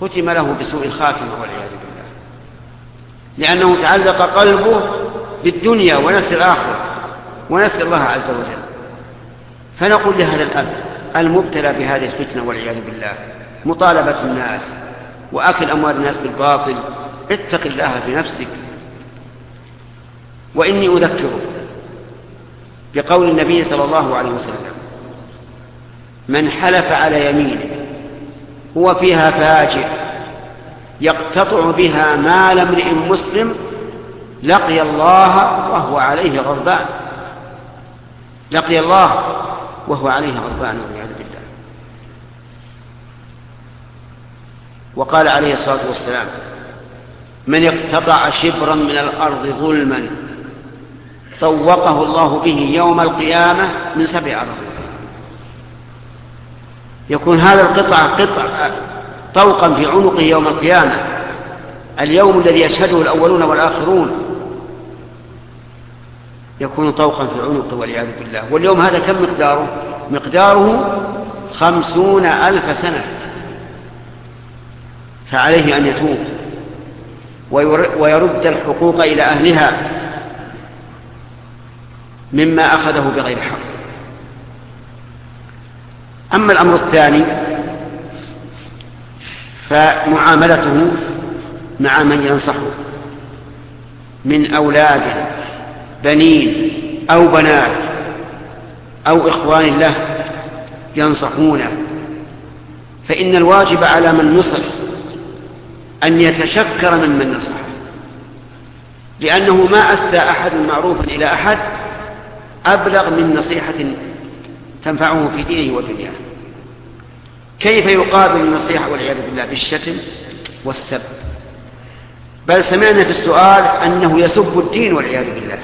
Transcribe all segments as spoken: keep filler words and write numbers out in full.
ختم له بسوء الخاتمة والعياذ بالله، لأنه تعلق قلبه بالدنيا ونسي الآخرة ونسي الله عز وجل. فنقول لهذا الأب المبتلى بهذه الفتنة والعياذ بالله، مطالبة الناس وأكل أموال الناس بالباطل، اتق الله في نفسك. وإني أذكره بقول النبي صلى الله عليه وسلم: من حلف على يمينه هو فيها فاجر يقتطع بها مال امرئ مسلم لقي الله وهو عليه غضبان، لقي الله وهو عليه غضبان والعياذ بالله. وقال عليه الصلاة والسلام: من اقتطع شبرا من الأرض ظلما طوقه الله به يوم القيامة من سبع أرض. يكون هذا القطع قطع طوقا في عنقه يوم القيامة، اليوم الذي يشهده الأولون والآخرون يكون طوقا في عنقه والعياذ بالله. واليوم هذا كم مقداره؟ مقداره خمسون ألف سنة. فعليه أن يتوب ويرد الحقوق إلى أهلها مما أخذه بغير حق. أما الأمر الثاني فمعاملته مع من ينصحه من أولاد بنين أو بنات أو إخوان له ينصحونه، فإن الواجب على من نصح أن يتشكر ممن نصحه، لأنه ما أسدى أحد معروفا إلى أحد أبلغ من نصيحة تنفعه في دينه ودنياه. كيف يقابل النصيحة والعياذ بالله؟ بالشتم والسب، بل سمعنا في السؤال أنه يسب الدين والعياذ بالله،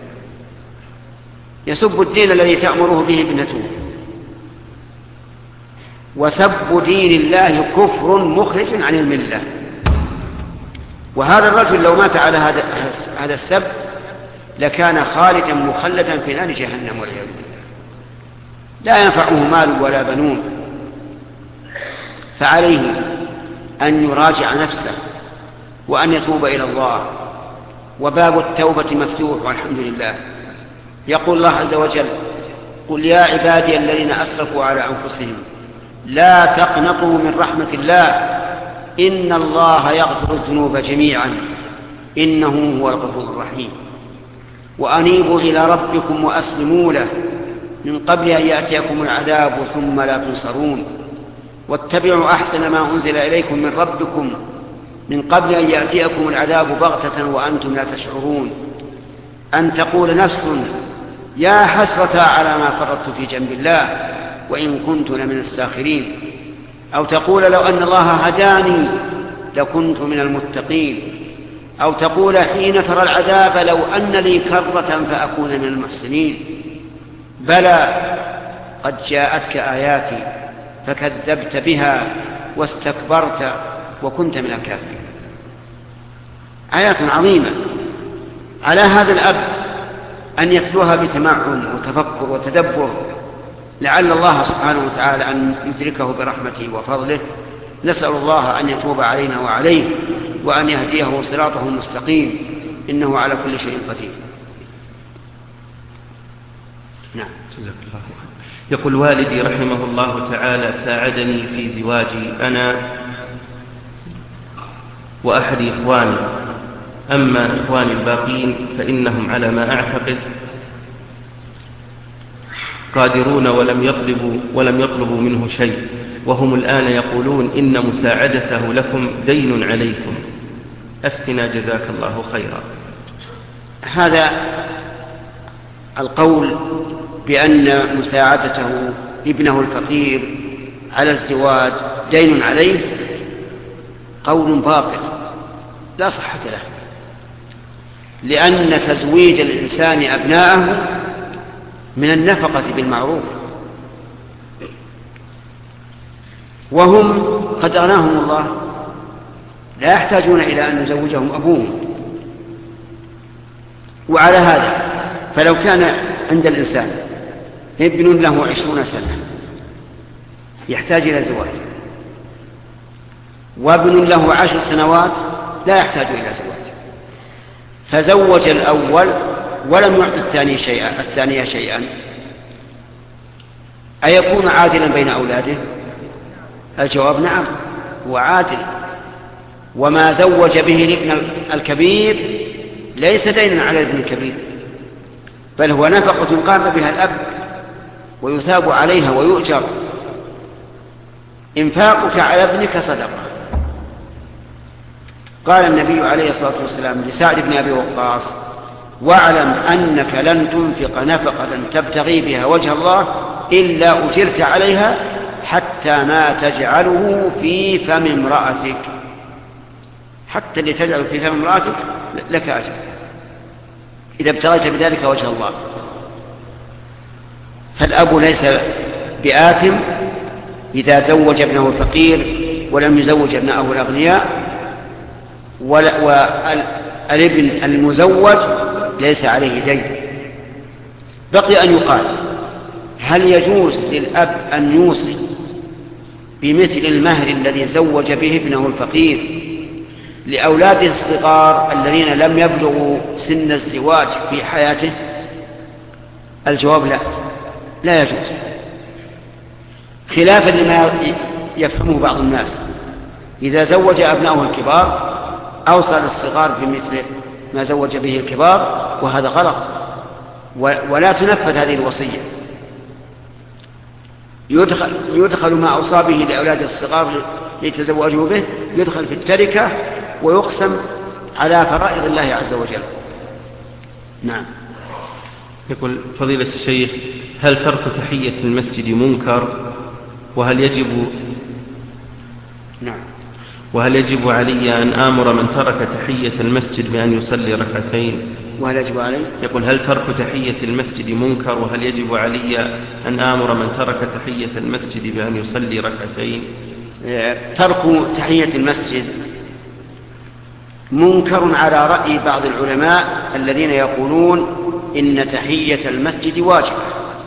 يسب الدين الذي تأمره به ابنته. وسب دين الله كفر مخرج عن الملة. وهذا الرجل لو مات على هذا السب لكان خالدا مخلدا في نار جهنم والعياذ بالله، لا ينفعه مال ولا بنون. فعليه أن يراجع نفسه وأن يتوب إلى الله، وباب التوبة مفتوح والحمد لله. يقول الله عز وجل: قل يا عبادي الذين أسرفوا على أنفسهم لا تقنطوا من رحمة الله إن الله يغفر الذنوب جميعا إنه هو الغفور الرحيم، وأنيبوا إلى ربكم وأسلموا له من قبل أن يأتيكم العذاب ثم لا تنصرون، واتبعوا أحسن ما أنزل إليكم من ربكم من قبل أن يأتيكم العذاب بغتة وأنتم لا تشعرون، أن تقول نفس يا حسرة على ما فرطت في جنب الله وإن كنت لمن الساخرين، أو تقول لو أن الله هداني لكنت من المتقين، أو تقول حين ترى العذاب لو أن لي كرة فأكون من المحسنين. بلى قد جاءتك آياتي فكذبت بها واستكبرت وكنت من الكافرين. آيات عظيمة على هذا الأب أن يتلوها بتمعن وتفكر وتدبر، لعل الله سبحانه وتعالى أن يدركه برحمته وفضله. نسأل الله أن يتوب علينا وعليه وأن يهديه صراطه المستقيم، إنه على كل شيء قدير. نعم. جزاك الله خير. يقول: والدي رحمه الله تعالى ساعدني في زواجي أنا وأحد إخواني، أما إخواني الباقين فإنهم على ما أعتقد قادرون ولم يطلبوا, ولم يطلبوا منه شيء، وهم الآن يقولون إن مساعدته لكم دين عليكم، أفتنا جزاك الله خيرا. هذا القول بأن مساعدته ابنه الفقير على الزواج دين عليه قول باطل لا صحة له، لأن تزويج الإنسان أبناءه من النفقة بالمعروف، وهم قد أغناهم الله لا يحتاجون إلى أن يزوجهم أبوهم. وعلى هذا فلو كان عند الإنسان ابن له عشرون سنة يحتاج إلى زواج وابن له عشر سنوات لا يحتاج إلى زواج، فزوج الأول ولم يعطي الثاني شيئا الثانية شيئا، أيكون عادلا بين أولاده؟ الجواب نعم، هو عادل. وما زوج به الابن الكبير ليس دينا على الابن الكبير، بل هو نفقة قام بها الأب ويثاب عليها ويؤجر. إنفاقك على ابنك صدقة. قال النبي عليه الصلاة والسلام لسعد بن أبي وقاص: واعلم أنك لن تنفق نفقة تبتغي بها وجه الله إلا أجرت عليها حتى ما تجعله في فم امرأتك. حتى اللي تجعله في فم امرأتك لك أجر إذا ابتغيت بذلك وجه الله. فالأب ليس بآثم إذا زوج ابنه الفقير ولم يزوج ابنائه الأغنياء، والابن المزوج ليس عليه دين. بقي أن يقال: هل يجوز للأب أن يوصي بمثل المهر الذي زوج به ابنه الفقير لأولاده الصغار الذين لم يبلغوا سن الزواج في حياته؟ الجواب لا، لا يجوز، خلافا لما يفهمه بعض الناس. إذا زوج أبنائه الكبار أوصى للصغار بمثل ما زوج به الكبار، وهذا غلط، ولا تنفذ هذه الوصية. يدخل, يدخل ما أوصى به لأولاد الصغار ليتزوجوا به، يدخل في التركة ويقسم على فرائض الله عز وجل. نعم. يقول فضيلة الشيخ: هل ترك تحية المسجد منكر؟ وهل يجب نعم وهل يجب علي أن آمر من ترك تحية المسجد بأن يصلي ركعتين؟ وهل يجب علي؟ يقول: هل ترك تحية المسجد منكر؟ وهل يجب علي أن آمر من ترك تحية المسجد بأن يصلي ركعتين؟ ترك تحية المسجد منكر على رأي بعض العلماء الذين يقولون إن تحية المسجد واجب،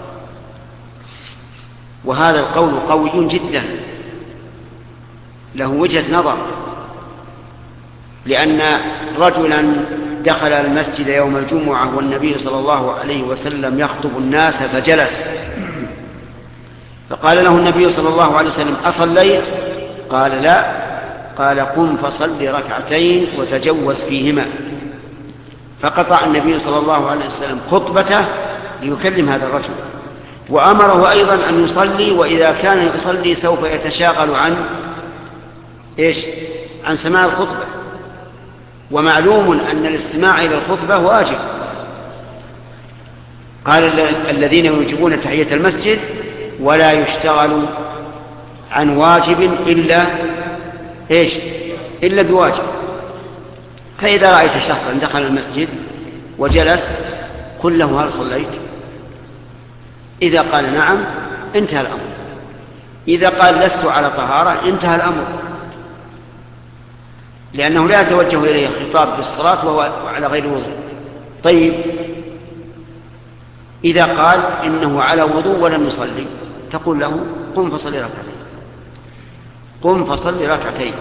وهذا القول قوي جدا، له وجهة نظر، لأن رجلا دخل المسجد يوم الجمعة والنبي صلى الله عليه وسلم يخطب الناس فجلس، فقال له النبي صلى الله عليه وسلم: أصليت؟ قال: لا. قال: قم فصل ركعتين وتجوز فيهما. فقطع النبي صلى الله عليه وسلم خطبته ليكلم هذا الرجل، وأمره أيضا أن يصلي، وإذا كان يصلي سوف يتشاغل عن إيش؟ عن سماع الخطبة، ومعلوم أن الاستماع إلى الخطبة واجب. قال الذين يوجبون تحية المسجد: ولا يشتغل عن واجب إلا إيش؟ إلا بواجب. فإذا رأيت شخصا دخل المسجد وجلس قل له: هل صليت؟ إذا قال نعم انتهى الأمر، إذا قال لست على طهارة انتهى الأمر، لأنه لا يتوجه إليه الخطاب بالصلاة وهو على غير وضوء. طيب، إذا قال إنه على وضوء ولم يصلي تقول له: قم فصلي ركعتين، قم فصلي ركعتين،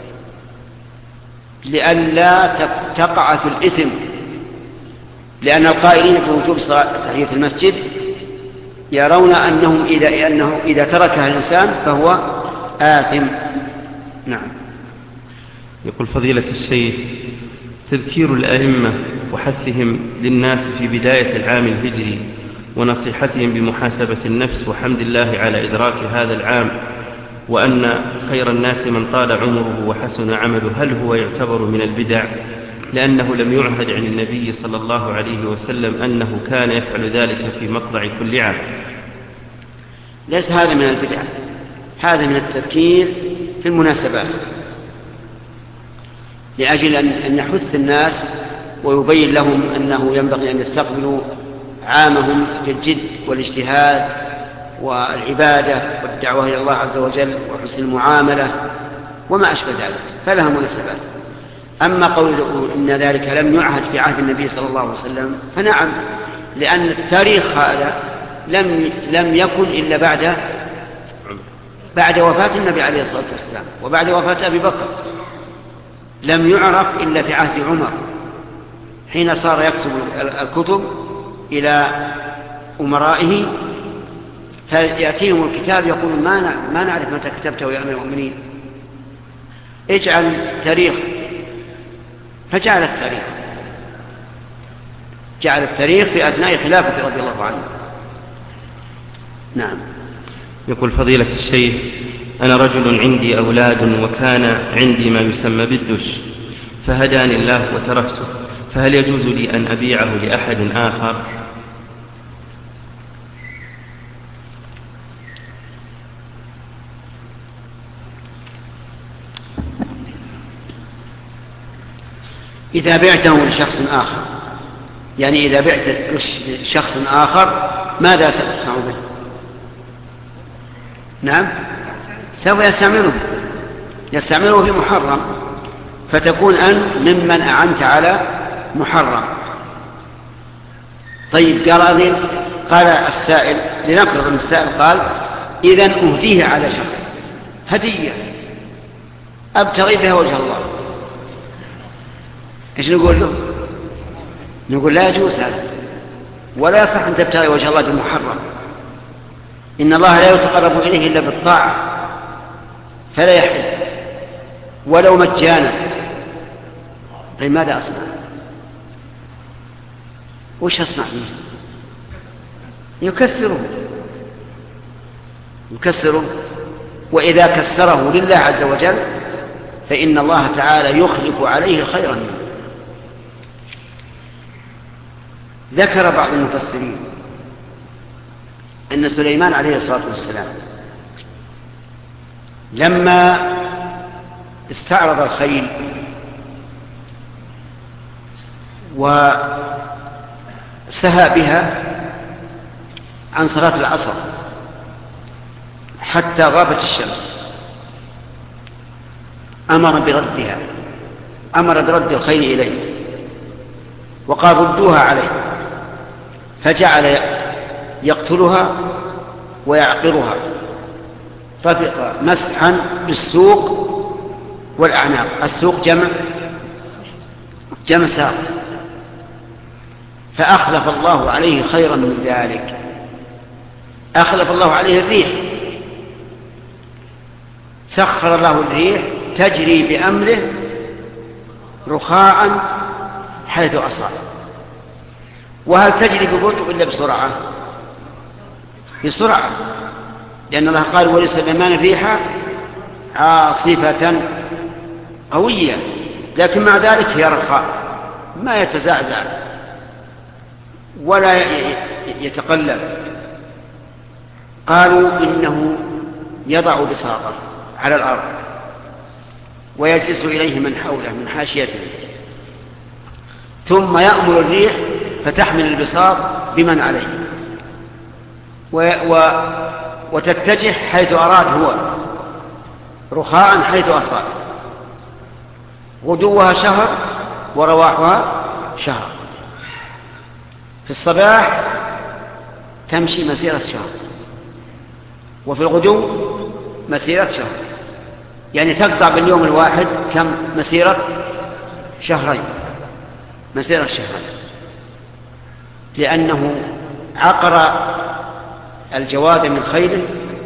لئلا تقع في الإثم، لأن القائلين في وجوب تحية المسجد يرون أنهم إذا, أنه إذا تركها الإنسان فهو آثم. نعم. يقول فضيلة الشيخ: تذكير الأئمة وحثهم للناس في بداية العام الهجري ونصيحتهم بمحاسبة النفس وحمد الله على إدراك هذا العام، وأن خير الناس من طال عمره وحسن عمله، هل هو يعتبر من البدع؟ لأنه لم يعهد عن النبي صلى الله عليه وسلم أنه كان يفعل ذلك في مطلع كل عام. ليس هذا من البدع، هذا من التذكير في المناسبات، لأجل أن يحث الناس ويبين لهم أنه ينبغي أن يستقبلوا عامهم بالجد والاجتهاد والعبادة والدعوة إلى الله عز وجل وحسن المعاملة وما أشبه ذلك، فلها مناسبات. أما قوله إن ذلك لم يعهد في عهد النبي صلى الله عليه وسلم فنعم، لأن التاريخ هذا لم, لم يكن إلا بعد بعد وفاة النبي عليه الصلاة والسلام وبعد وفاة أبي بكر، لم يعرف إلا في عهد عمر حين صار يكتب الكتب إلى أمرائه، فيأتيهم الكتاب يقول ما نعرف متى كتبته يا أمير المؤمنين، اجعل تاريخ. فجعل التاريخ جعل التاريخ في أثناء خلافة رضي الله عنه. نعم. يقول فضيلة الشيخ: أنا رجل عندي أولاد وكان عندي ما يسمى بالدش، فهداني الله وتركته، فهل يجوز لي أن أبيعه لأحد آخر؟ إذا بعته لشخص آخر، يعني إذا بعت لشخص آخر ماذا ستصنع به؟ نعم، سوف يستعمله يستعمله في محرم، فتكون أنت ممن أعنت على محرم. طيب قال قال السائل، لنفرض أن السائل قال إذن أهديه على شخص هدية أبتغي بها وجه الله، إيش نقول له؟ نقول لا يجوز هذا، ولا يصح أن تبتغي وجه الله بالمحرم. إن الله لا يتقرب إليه إلا بالطاعة، فلا يحل ولو مجانا. طيب ماذا أصنع؟ وش أصنع فيه؟ يكسره يكسره وإذا كسره لله عز وجل فإن الله تعالى يخلف عليه خيرا منه. ذكر بعض المفسرين أن سليمان عليه الصلاة والسلام لما استعرض الخيل وسهى بها عن صلاة العصر حتى غابت الشمس أمر بردها أمر برد الخيل إليه وقال ردوها عليه، فجعل يقتلها ويعقرها، طبق مسحا بالسوق والأعناق. السوق جمع جمع ساق، فأخلف الله عليه خيرا من ذلك، أخلف الله عليه الريح، سخر الله الريح تجري بأمره رخاء حيث أصاب. وهل تجري ببطء إلا بسرعة؟ بسرعة، لأن الله قال ولسليمان ريحا عاصفة قوية، لكن مع ذلك هي رخاء ما يتزعزع ولا يتقلب. قالوا إنه يضع بساطه على الأرض ويجلس إليه من حوله من حاشيته، ثم يأمر الريح فتحمل البساط بمن عليه و... و... وتتجه حيث أراد هو، رخاء حيث أصاب. غدوها شهر ورواحها شهر. في الصباح تمشي مسيرة شهر، وفي الغدو مسيرة شهر، يعني تقطع باليوم الواحد كم؟ مسيرة شهرين، مسيرة شهرين، لأنه عقر الجواد من خيله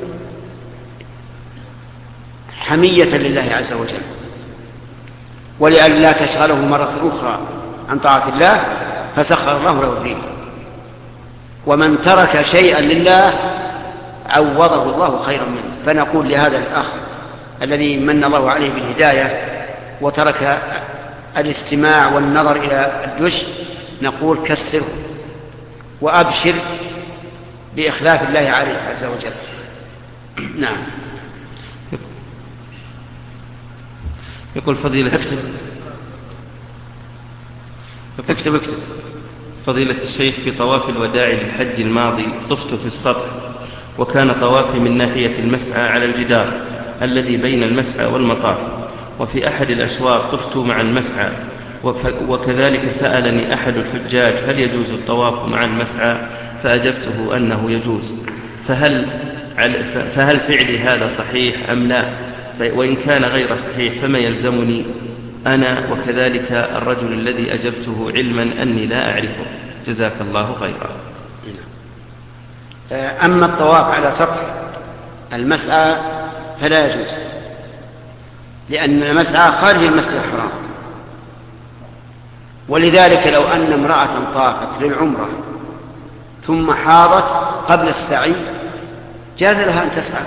حمية لله عز وجل، ولأن لا تشغله مرة أخرى عن طاعة الله فسخر الله له الريح. ومن ترك شيئا لله عوضه الله خيرا منه. فنقول لهذا الأخ الذي من الله عليه بالهداية وترك الاستماع والنظر إلى الدش، نقول كسره وأبشر بإخلاف الله عليه عز وجل. نعم. يقول فضيلة اكتب اكتب اكتب فضيلة الشيخ: في طواف الوداع للحج الماضي طفت في السطح، وكان طوافي من ناحية المسعى على الجدار الذي بين المسعى والمطاف، وفي أحد الأشواط طفت مع المسعى، وكذلك سألني أحد الحجاج هل يجوز الطواف مع المسعى، فأجبته أنه يجوز، فهل فهل فعلي هذا صحيح أم لا؟ وإن كان غير صحيح فما يلزمني أنا وكذلك الرجل الذي أجبته علما أني لا أعرفه؟ جزاك الله خيرا. أما الطواف على سطح المسعى فلا يجوز، لأن المسعى خارج المسجد الحرام، ولذلك لو أن امرأة طافت للعمرة ثم حاضت قبل السعي جاز لها أن تسعى،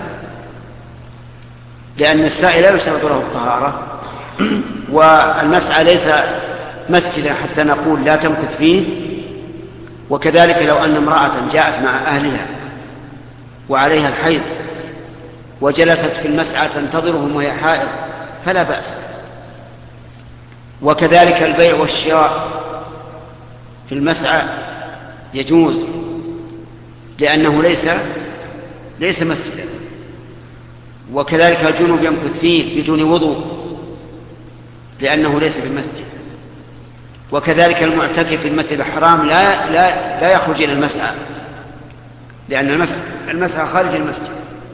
لأن السعي لا يشترط له الطهارة، والمسعى ليس مسجدا حتى نقول لا تمكث فيه. وكذلك لو أن امرأة جاءت مع أهلها وعليها الحيض وجلست في المسعى تنتظرهم وهي حائض فلا بأس. وكذلك البيع والشراء في المسعى يجوز، لأنه ليس ليس مسجدا. وكذلك الجنوب يمكث فيه بدون وضوء لأنه ليس بالمسجد. وكذلك المعتكف في المسجد الحرام لا لا لا يخرج إلى المسعى، لأن المسعى خارج المسجد،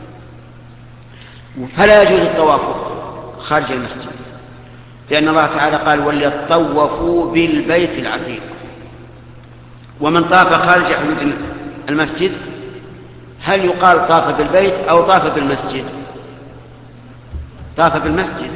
فلا يجوز الطواف خارج المسجد، لأن الله تعالى قال وليطوفوا بالبيت العتيق. ومن طاف خارج حدود المسجد هل يقال طاف بالبيت أو طاف بالمسجد؟ طاف بالمسجد.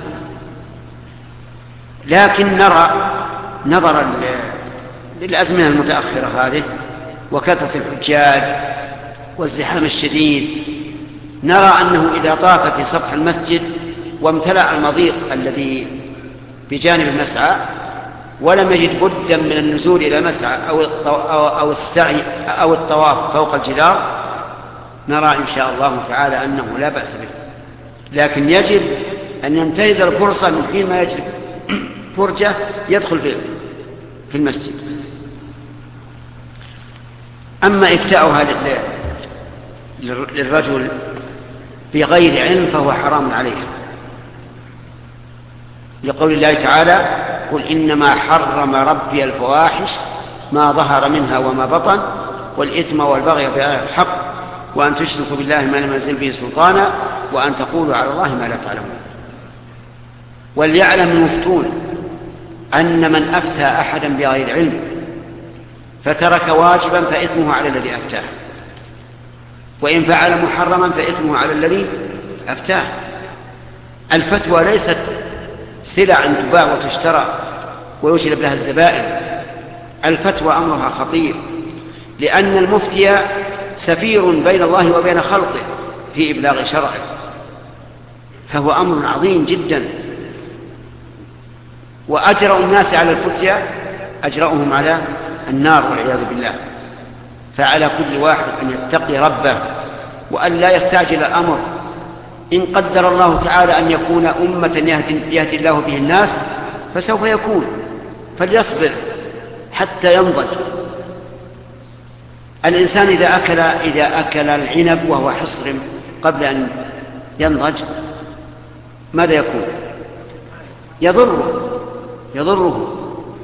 لكن نرى نظرا للأزمنة المتأخرة هذه وكثرة الحجاج والزحام الشديد، نرى أنه إذا طاف في سطح المسجد وامتلأ المضيق الذي بجانب المسعى ولم يجد بدا من النزول إلى المسعى أو أو السعي أو الطواف فوق الجدار، نرى إن شاء الله تعالى أنه لا بأس به. لكن يجب أن ينتهز الفرصة من حين ما يجب فرجة يدخل في المسجد. أما إفتاؤها للرجل بغير علم فهو حرام عليه، لقول الله تعالى قل إنما حرم ربي الفواحش ما ظهر منها وما بطن والإثم والبغي بغير الحق وأن تشركوا بالله ما لم ينزل به سلطانا وأن تقولوا على الله ما لا تعلمون. وليعلم المفتون أن من أفتى أحدا بغير علم فترك واجبا فإثمه على الذي أفتاه، وإن فعل محرما فإثمه على الذي أفتاه. الفتوى ليست سلع أن تباع وتشترى ويجلب لها الزبائن، الفتوى أمرها خطير، لأن المفتي سفير بين الله وبين خلقه في إبلاغ شرعه، فهو أمر عظيم جدا. وأجرأ الناس على الفتيا أجرأهم على النار والعياذ بالله. فعلى كل واحد أن يتقي ربه وأن لا يستعجل الأمر. إن قدر الله تعالى أن يكون أمة يهدي الله به الناس فسوف يكون، فليصبر حتى ينضج. الإنسان إذا أكل, إذا أكل العنب وهو حصر قبل أن ينضج ماذا يكون؟ يضره يضره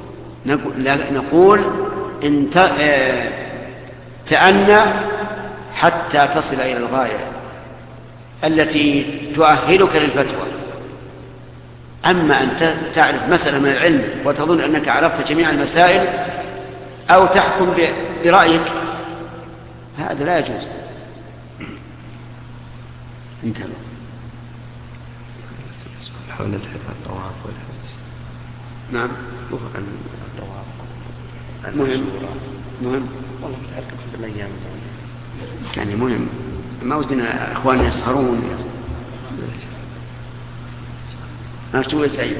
نقول إن تأنى حتى تصل إلى الغاية التي تؤهلك للفتوى. أما أن تعرف مسألة من العلم وتظن أنك عرفت جميع المسائل أو تحكم برأيك هذا لا يجوز. انتهى. حول الطواف والحج. نعم. عن الطواف. مهم. مهم. والله متأكد في الأيام. يعني مهم. ما ودنا إخواننا يسهرون. ما شو سعيد.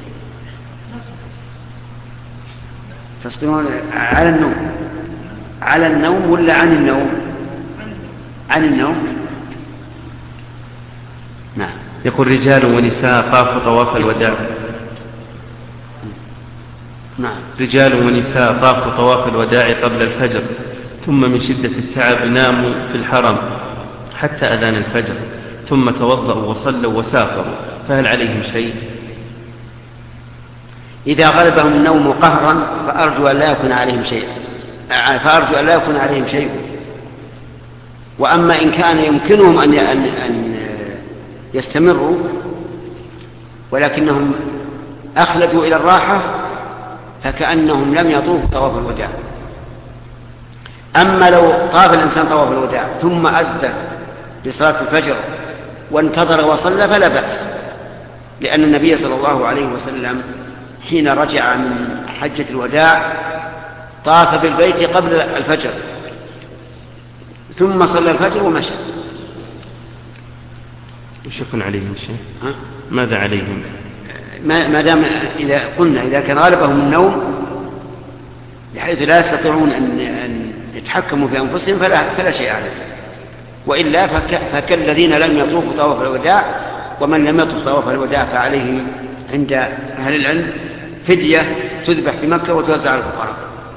تصبرون على النوم. على النوم ولا عن النوم؟ عن النوم. نعم. يقول رجال ونساء طافوا طواف الوداع. نعم. رجال ونساء طافوا طواف الوداع قبل الفجر، ثم من شدة التعب ناموا في الحرم حتى أذان الفجر، ثم توضأوا وصلوا وسافروا، فهل عليهم شيء؟ إذا غلبهم النوم قهرا فأرجو أن لا يكون عليهم شيء، فأرجو أن لا يكون عليهم شيء. وأما إن كان يمكنهم أن أن يستمروا ولكنهم أخلدوا إلى الراحة فكأنهم لم يطوفوا طواف الوداع. أما لو طاف الإنسان طواف الوداع ثم أذن لصلاة الفجر وانتظر وصلى فلا بأس، لأن النبي صلى الله عليه وسلم حين رجع من حجة الوداع طاف بالبيت قبل الفجر ثم صلى الفجر ومشى. وش يكون عليهم شيء؟ ماذا عليهم؟ ما دام إذا قلنا إذا كان غالبهم النوم بحيث لا يستطيعون أن أن يتحكموا في أنفسهم فلا فلا شيء عليهم، وإلا فك فكالذين لم يطوفوا طواف الوداع، ومن لم يطوف طواف الوداع فعليه عند أهل العلم فدية تذبح في مكة وتوزع على الفقراء.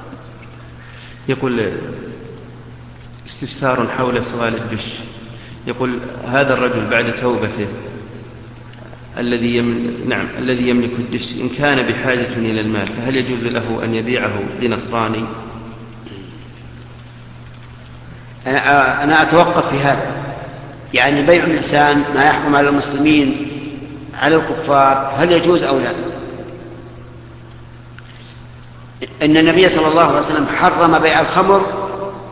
يقول استفسار حول سؤال الدش. يقول هذا الرجل بعد توبته الذي يملك نعم الذي يملك الدش إن كان بحاجة إلى المال فهل يجوز له أن يبيعه لنصراني؟ أنا أنا أتوقف في هذا، يعني بيع الإنسان ما يحكم على المسلمين على الكفار هل يجوز أو لا؟ إن النبي صلى الله عليه وسلم حرم بيع الخمر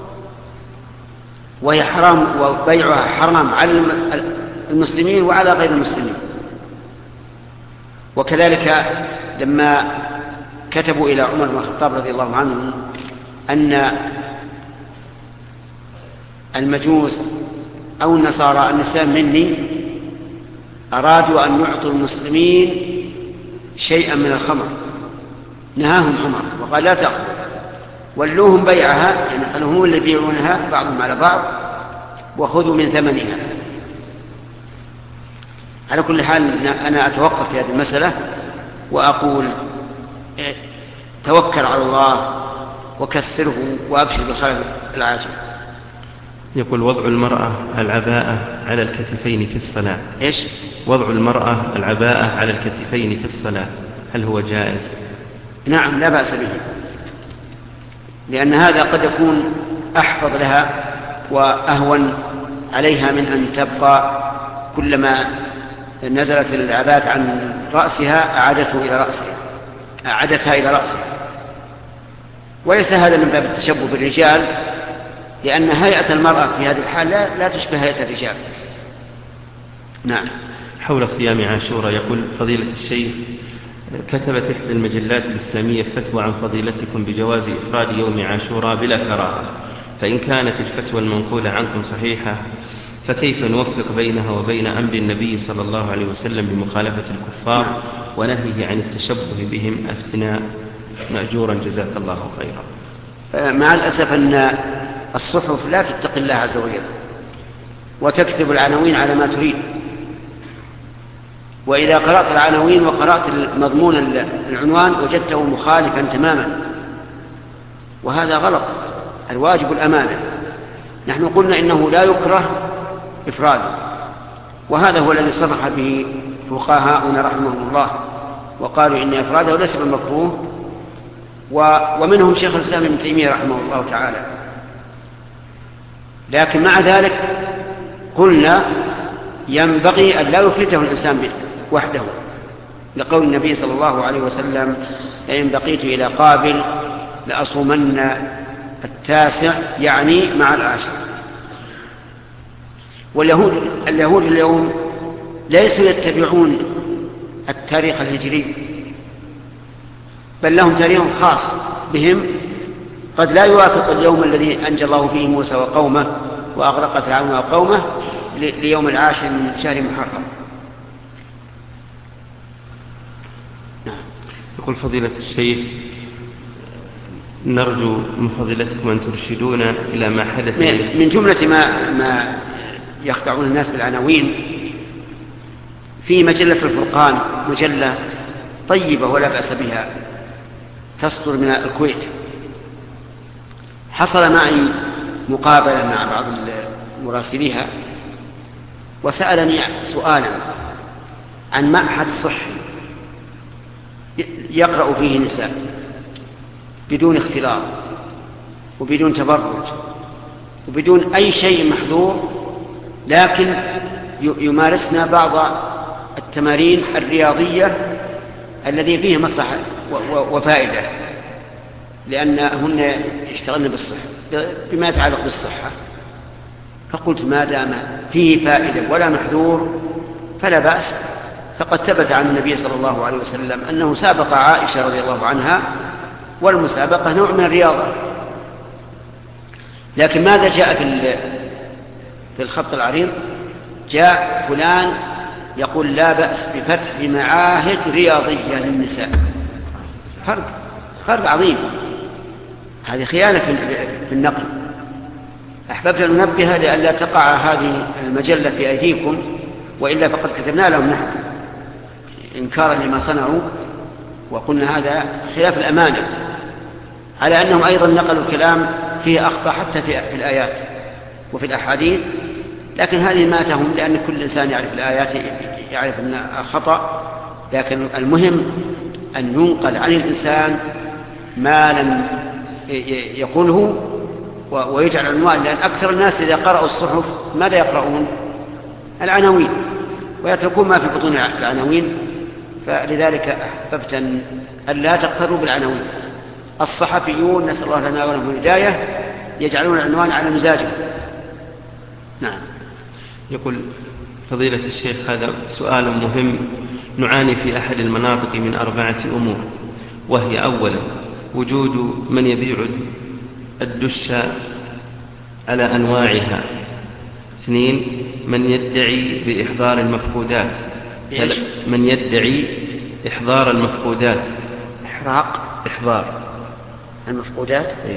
وهي حرام وبيعها حرام على المسلمين وعلى غير المسلمين. وكذلك لما كتبوا إلى عمر بن الخطاب رضي الله عنه أن المجوس أو النصارى النساء مني أرادوا أن يعطوا المسلمين شيئا من الخمر نهاهم عمر وقال لا تأخذوا ولوهم بيعها، يعني قالوا هم اللي يبيعونها بعضهم على بعض وخذوا من ثمنها. على كل حال أنا أتوقف في هذه المسألة وأقول توكل على الله وكسره وأبشر بالخير العاجل. يقول وضع المرأة العباءة على الكتفين في الصلاة. إيش؟ وضع المرأة العباءة على الكتفين في الصلاة هل هو جائز؟ نعم لا بأس به، لأن هذا قد يكون أحفظ لها وأهون عليها من أن تبقى كلما نزلت العباءة عن رأسها أعادته إلى رأسها أعادتها إلى رأسها. وليس هذا من باب التشبه بالرجال، لأن هيئة المرأة في هذه الحال لا, لا تشبه هيئة الرجال. نعم. حول صيام عاشوراء يقول فضيلة الشيخ كتبت إحدى المجلات الإسلامية فتوى عن فضيلتكم بجواز إفراد يوم عاشوراء بلا كراهة، فإن كانت الفتوى المنقولة عنكم صحيحة فكيف نوفق بينها وبين أمر النبي صلى الله عليه وسلم بمخالفة الكفار ونهيه عن التشبه بهم أفتنا مأجورا جزاك الله خيرا. مع الأسف أن الصحف لا تتقي الله عز وجل وتكتب العناوين على ما تريد، وإذا قرأت العناوين وقرأت مضمون العنوان وجدته مخالفا تماما، وهذا غلط. الواجب الأمانة. نحن قلنا إنه لا يكره إفراده، وهذا هو الذي صرح به فقهاؤنا رحمهم الله وقالوا إن إفراده ليس بالمكروه، ومنهم شيخ الإسلام ابن تيمية رحمه الله تعالى. لكن مع ذلك قلنا ينبغي أن لا يفرده الإنسان وحده، لقول النبي صلى الله عليه وسلم لئن بقيت إلى قابل لأصومن التاسع، يعني مع العاشر. واليهود اليهود اليوم ليسوا يتبعون التاريخ الهجري، بل لهم تاريخ خاص بهم قد لا يوافق اليوم الذي أنجى الله فيه موسى وقومه وأغرق فرعون وقومه ليوم العاشر من شهر محرم. نعم. يقول فضيلة الشيخ نرجو من فضيلتكم أن ترشدونا إلى ما حدث من جملة ما, ما يخدعون الناس بالعناوين في مجلة الفرقان، مجلة طيبة ولا بأس بها تصدر من الكويت. حصل معي مقابلة مع بعض مراسليها وسألني سؤالا عن معهد صحي يقرأ فيه نساء بدون اختلاط وبدون تبرج وبدون أي شيء محظور، لكن يمارسنا بعض التمارين الرياضية الذي فيه مصلحة وفائدة، لأنهن يشتغلن بالصحة بما يتعلق بالصحة. فقلت ما دام فيه فائدة ولا محذور فلا بأس. فقد ثبت عن النبي صلى الله عليه وسلم أنه سابق عائشة رضي الله عنها، والمسابقة نوع من الرياضة. لكن ماذا جاء في في الخط العريض؟ جاء فلان يقول لا بأس بفتح معاهد رياضية للنساء. فرق فرق عظيم. هذه خيانة في النقل. أحببت أن ننبه لئلا تقع هذه المجلة في أيديكم، وإلا فقد كتبنا لهم نحن إنكارا لما صنعوا، وقلنا هذا خلاف الأمانة، على أنهم أيضا نقلوا الكلام فيه أخطاء حتى في الآيات وفي الأحاديث. لكن هذه ما تهم، لأن كل إنسان يعرف الآيات يعرف أن خطأ. لكن المهم أن ينقل عن الإنسان ما لم يقوله ويجعل عنوان، لأن أكثر الناس إذا قرأوا الصحف ماذا يقرؤون؟ العناوين، ويتركون ما في بطون العناوين. فلذلك أحببت أن لا تقتروا بالعناوين. الصحفيون نسأل الله لنا ولهم الهداية يجعلون العنوان على مزاجهم. نعم. يقول فضيلة الشيخ هذا سؤال مهم. نعاني في أحد المناطق من أربعة أمور، وهي أولا وجود من يبيع الدش على أنواعها. اثنين من يدعي بإحضار المفقودات. من يدعي إحضار المفقودات. إحراق إحضار المفقودات. إيه؟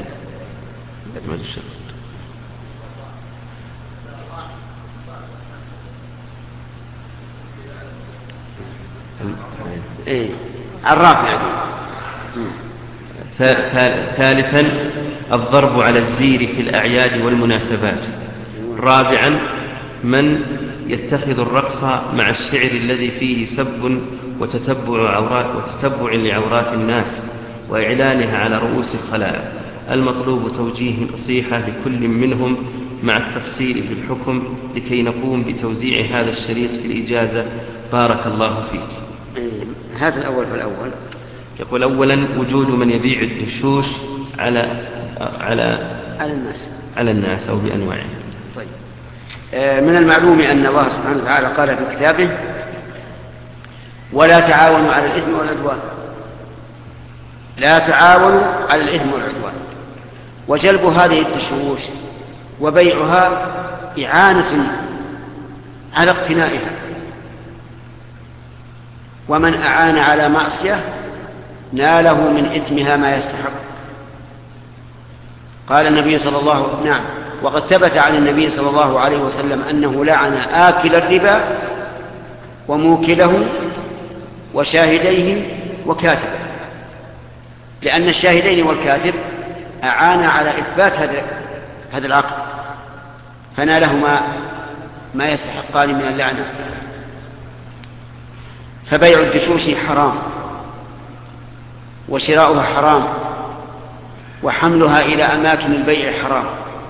إيه عراف يعني. ثالثا الضرب على الزير في الأعياد والمناسبات. رابعا من يتخذ الرقص مع الشعر الذي فيه سب وتتبع عورات وتتبع لعورات الناس وإعلانها على رؤوس الخلائق. المطلوب توجيه نصيحة لكل منهم مع التفصيل في الحكم لكي نقوم بتوزيع هذا الشريط في الإجازة. بارك الله فيك. هذا الأول فالأول. يقول أولا وجود من يبيع الدشوش على على على الناس على الناس أو بأنواعه. طيب، من المعلوم أن الله سبحانه وتعالى قال في كتابه ولا تعاونوا على الإثم والعدوان. لا تعاونوا على الإثم والعدوان. وجلب هذه الدشوش وبيعها إعانة على اقتنائها، ومن أعان على معصية ناله من إثمها ما يستحق. قال النبي صلى الله عليه وسلم نعم وقد ثبت عن النبي صلى الله عليه وسلم أنه لعن آكل الربا وموكله وشاهديه وكاتبه، لأن الشاهدين والكاتب أعان على إثبات هذا هذا العقد، فنالهما ما يستحقان من اللعنة. فبيع الدشوش حرام، وشراؤها حرام، وحملها إلى أماكن البيع حرام،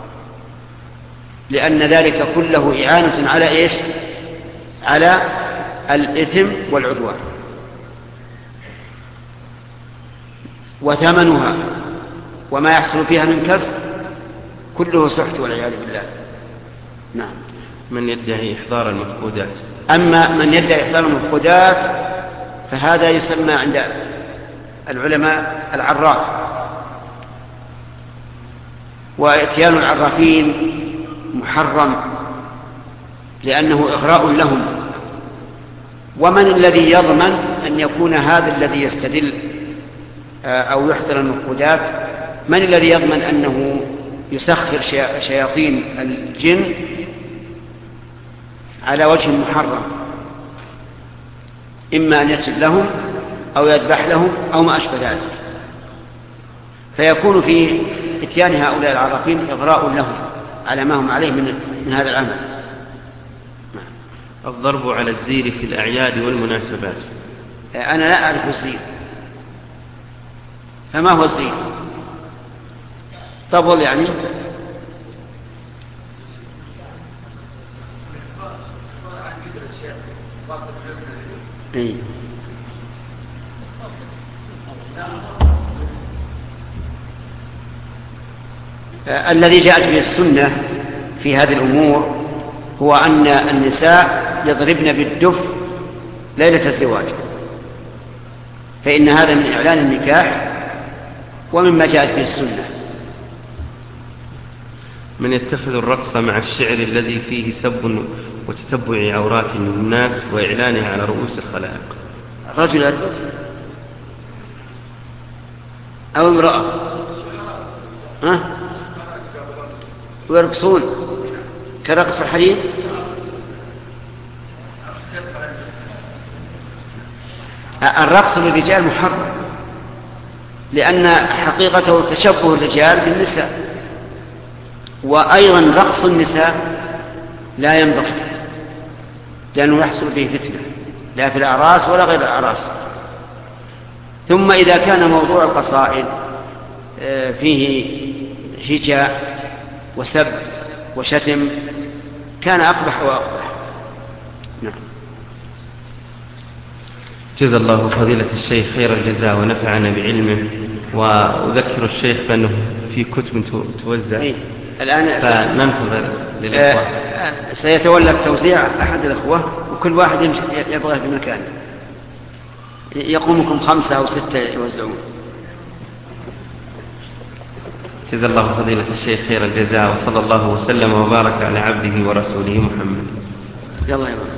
لأن ذلك كله إعانة على إيش؟ على الإثم والعدوان. وثمنها وما يحصل فيها من كسب كله سحت والعياذ بالله. نعم. من يدعي إحضار المفقودات. أما من يدعي إحضار المفقودات فهذا يسمى عند العلماء العراف، وإتيان العرافين محرم لأنه إغراء لهم. ومن الذي يضمن أن يكون هذا الذي يستدل أو يحضر المفقودات، من الذي يضمن أنه يسخر شياطين الجن على وجه محرم، إما أن يسجد لهم أو يذبح لهم أو ما أشبه ذلك؟ فيكون في إتيان هؤلاء العرافين إغراء لهم على ما هم عليه من, من هذا العمل. الضرب على الزير في الأعياد والمناسبات. أنا لا أعرف الزير، فما هو الزير؟ طبل يعني؟ إيه؟ آه الذي جاءت به السنة في هذه الأمور هو أن النساء يضربن بالدف ليلة الزواج، فإن هذا من إعلان النكاح ومما جاءت به السنة. من يتخذ الرقص مع الشعر الذي فيه سب وتتبع عورات الناس وإعلانها على رؤوس الخلائق. رجل يرقص أو امرأة ها ويرقصون كرقص الحريم. الرقص للرجال محرم لأن حقيقته تشبه الرجال بالنساء، وأيضا رقص النساء لا ينبغي لأنه يحصل به فتنة لا في الأعراس ولا غير الأعراس. ثم إذا كان موضوع القصائد فيه هجاء وسب وشتم كان أقبح وأقبح. نعم. جزا الله فضيلة الشيخ خير الجزاء ونفعنا بعلمه. وأذكر الشيخ بأنه في كتب توزع إيه؟ الآن فننتظر للإخوة. آه سيتولى التوزيع أحد الأخوة وكل واحد يبغى في مكانه، يقومكم خمسة أو ستة يوزعون. جزا الله فضيلة الشيخ خير الجزاء وصلى الله وسلم وبارك على عبده ورسوله محمد. يلا يلا.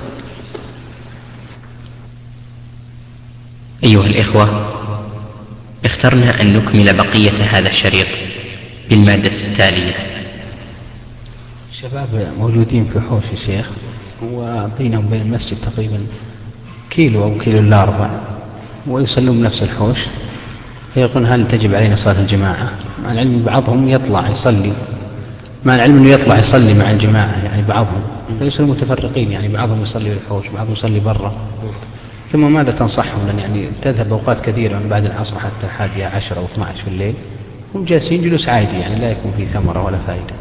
أيها الإخوة، اخترنا أن نكمل بقية هذا الشريط بالمادة التالية. شباب موجودين في حوش الشيخ وبينهم وبين المسجد تقريبا كيلو أو كيلو إلا أربع، ويصلون بنفس الحوش، فيقولون هل تجب علينا صلاة الجماعة؟ مع العلم بعضهم يطلع يصلي، مع العلم أنه يطلع يصلي مع الجماعة يعني بعضهم، فيصلون متفرقين، يعني بعضهم يصلي في الحوش بعضهم يصلي برا. ثم ماذا تنصحهم؟ لأن يعني تذهب أوقات كثيرة من بعد العصر حتى حادية عشر أو اثنى عشر في الليل، هم جالسين جلوس عادي يعني لا يكون فيه ثمرة ولا فائدة.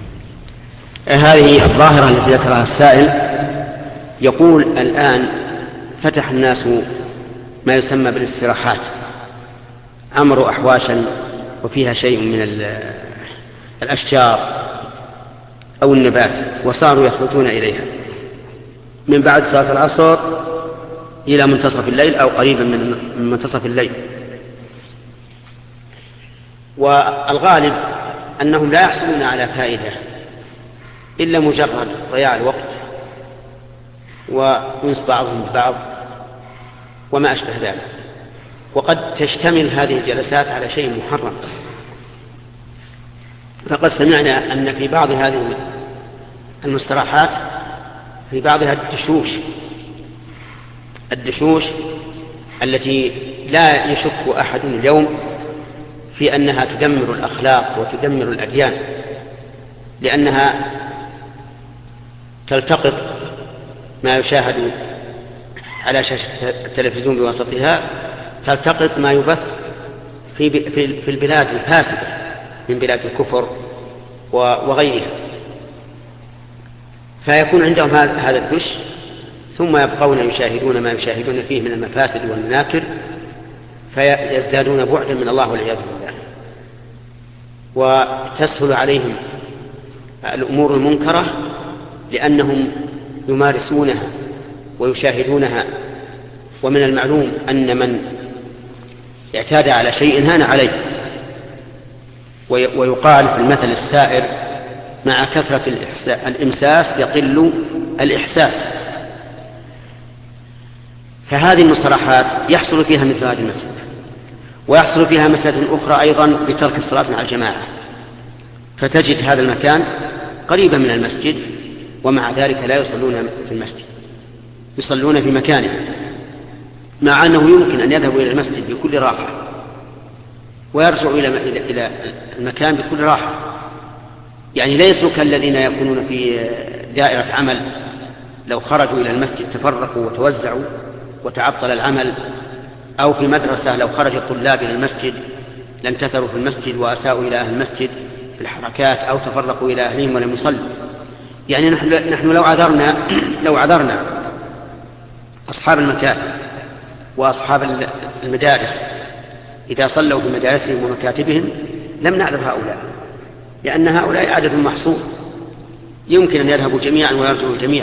هذه الظاهرة التي ذكرها السائل. يقول الآن فتح الناس ما يسمى بالاستراحات، عمروا أحواشا وفيها شيء من الأشجار أو النبات وصاروا يخلطون إليها من بعد صلاة العصر إلى منتصف الليل أو قريبا من منتصف الليل. والغالب أنهم لا يحصلون على فائدة إلا مجرد ضياع الوقت وانس بعضهم ببعض وما أشبه ذلك. وقد تشتمل هذه الجلسات على شيء محرم، فقد سمعنا أن في بعض هذه المستراحات في بعضها الدشوش الدشوش التي لا يشك أحد اليوم في أنها تدمر الأخلاق وتدمر الأديان، لأنها تلتقط ما يشاهد على شاشة التلفزيون بواسطها، تلتقط ما يبث في في البلاد الفاسدة من بلاد الكفر وغيرها، فيكون عندهم هذا الدش، ثم يبقون يشاهدون ما يشاهدون فيه من المفاسد والمناكر، فيزدادون بعدا من الله والعياذ بالله، وتسهل عليهم الأمور المنكرة لأنهم يمارسونها ويشاهدونها. ومن المعلوم أن من اعتاد على شيء هان عليه، ويقال في المثل السائر مع كثرة الإمساس يقل الإحساس. فهذه المصطلحات يحصل فيها مثل هذه المسألة، ويحصل فيها مسألة أخرى أيضا بترك الصلاة مع الجماعة، فتجد هذا المكان قريبا من المسجد ومع ذلك لا يصلون في المسجد، يصلون في مكانه، مع أنه يمكن أن يذهبوا إلى المسجد بكل راحة ويرجعوا إلى المكان بكل راحة. يعني ليسوا كالذين يكونون في دائرة عمل لو خرجوا إلى المسجد تفرقوا وتوزعوا وتعطل العمل، أو في مدرسة لو خرج الطلاب إلى المسجد لانتثروا في المسجد وأساءوا إلى أهل المسجد في الحركات أو تفرقوا إلى أهلهم ولم يصلوا. يعني نحن, نحن لو عذرنا لو عذرنا أصحاب المكاتب وأصحاب المدارس إذا صلوا بمدارسهم ومكاتبهم لم نعذر هؤلاء، لأن هؤلاء عدد محصور يمكن أن يذهبوا جميعا ويرجعوا جميعا،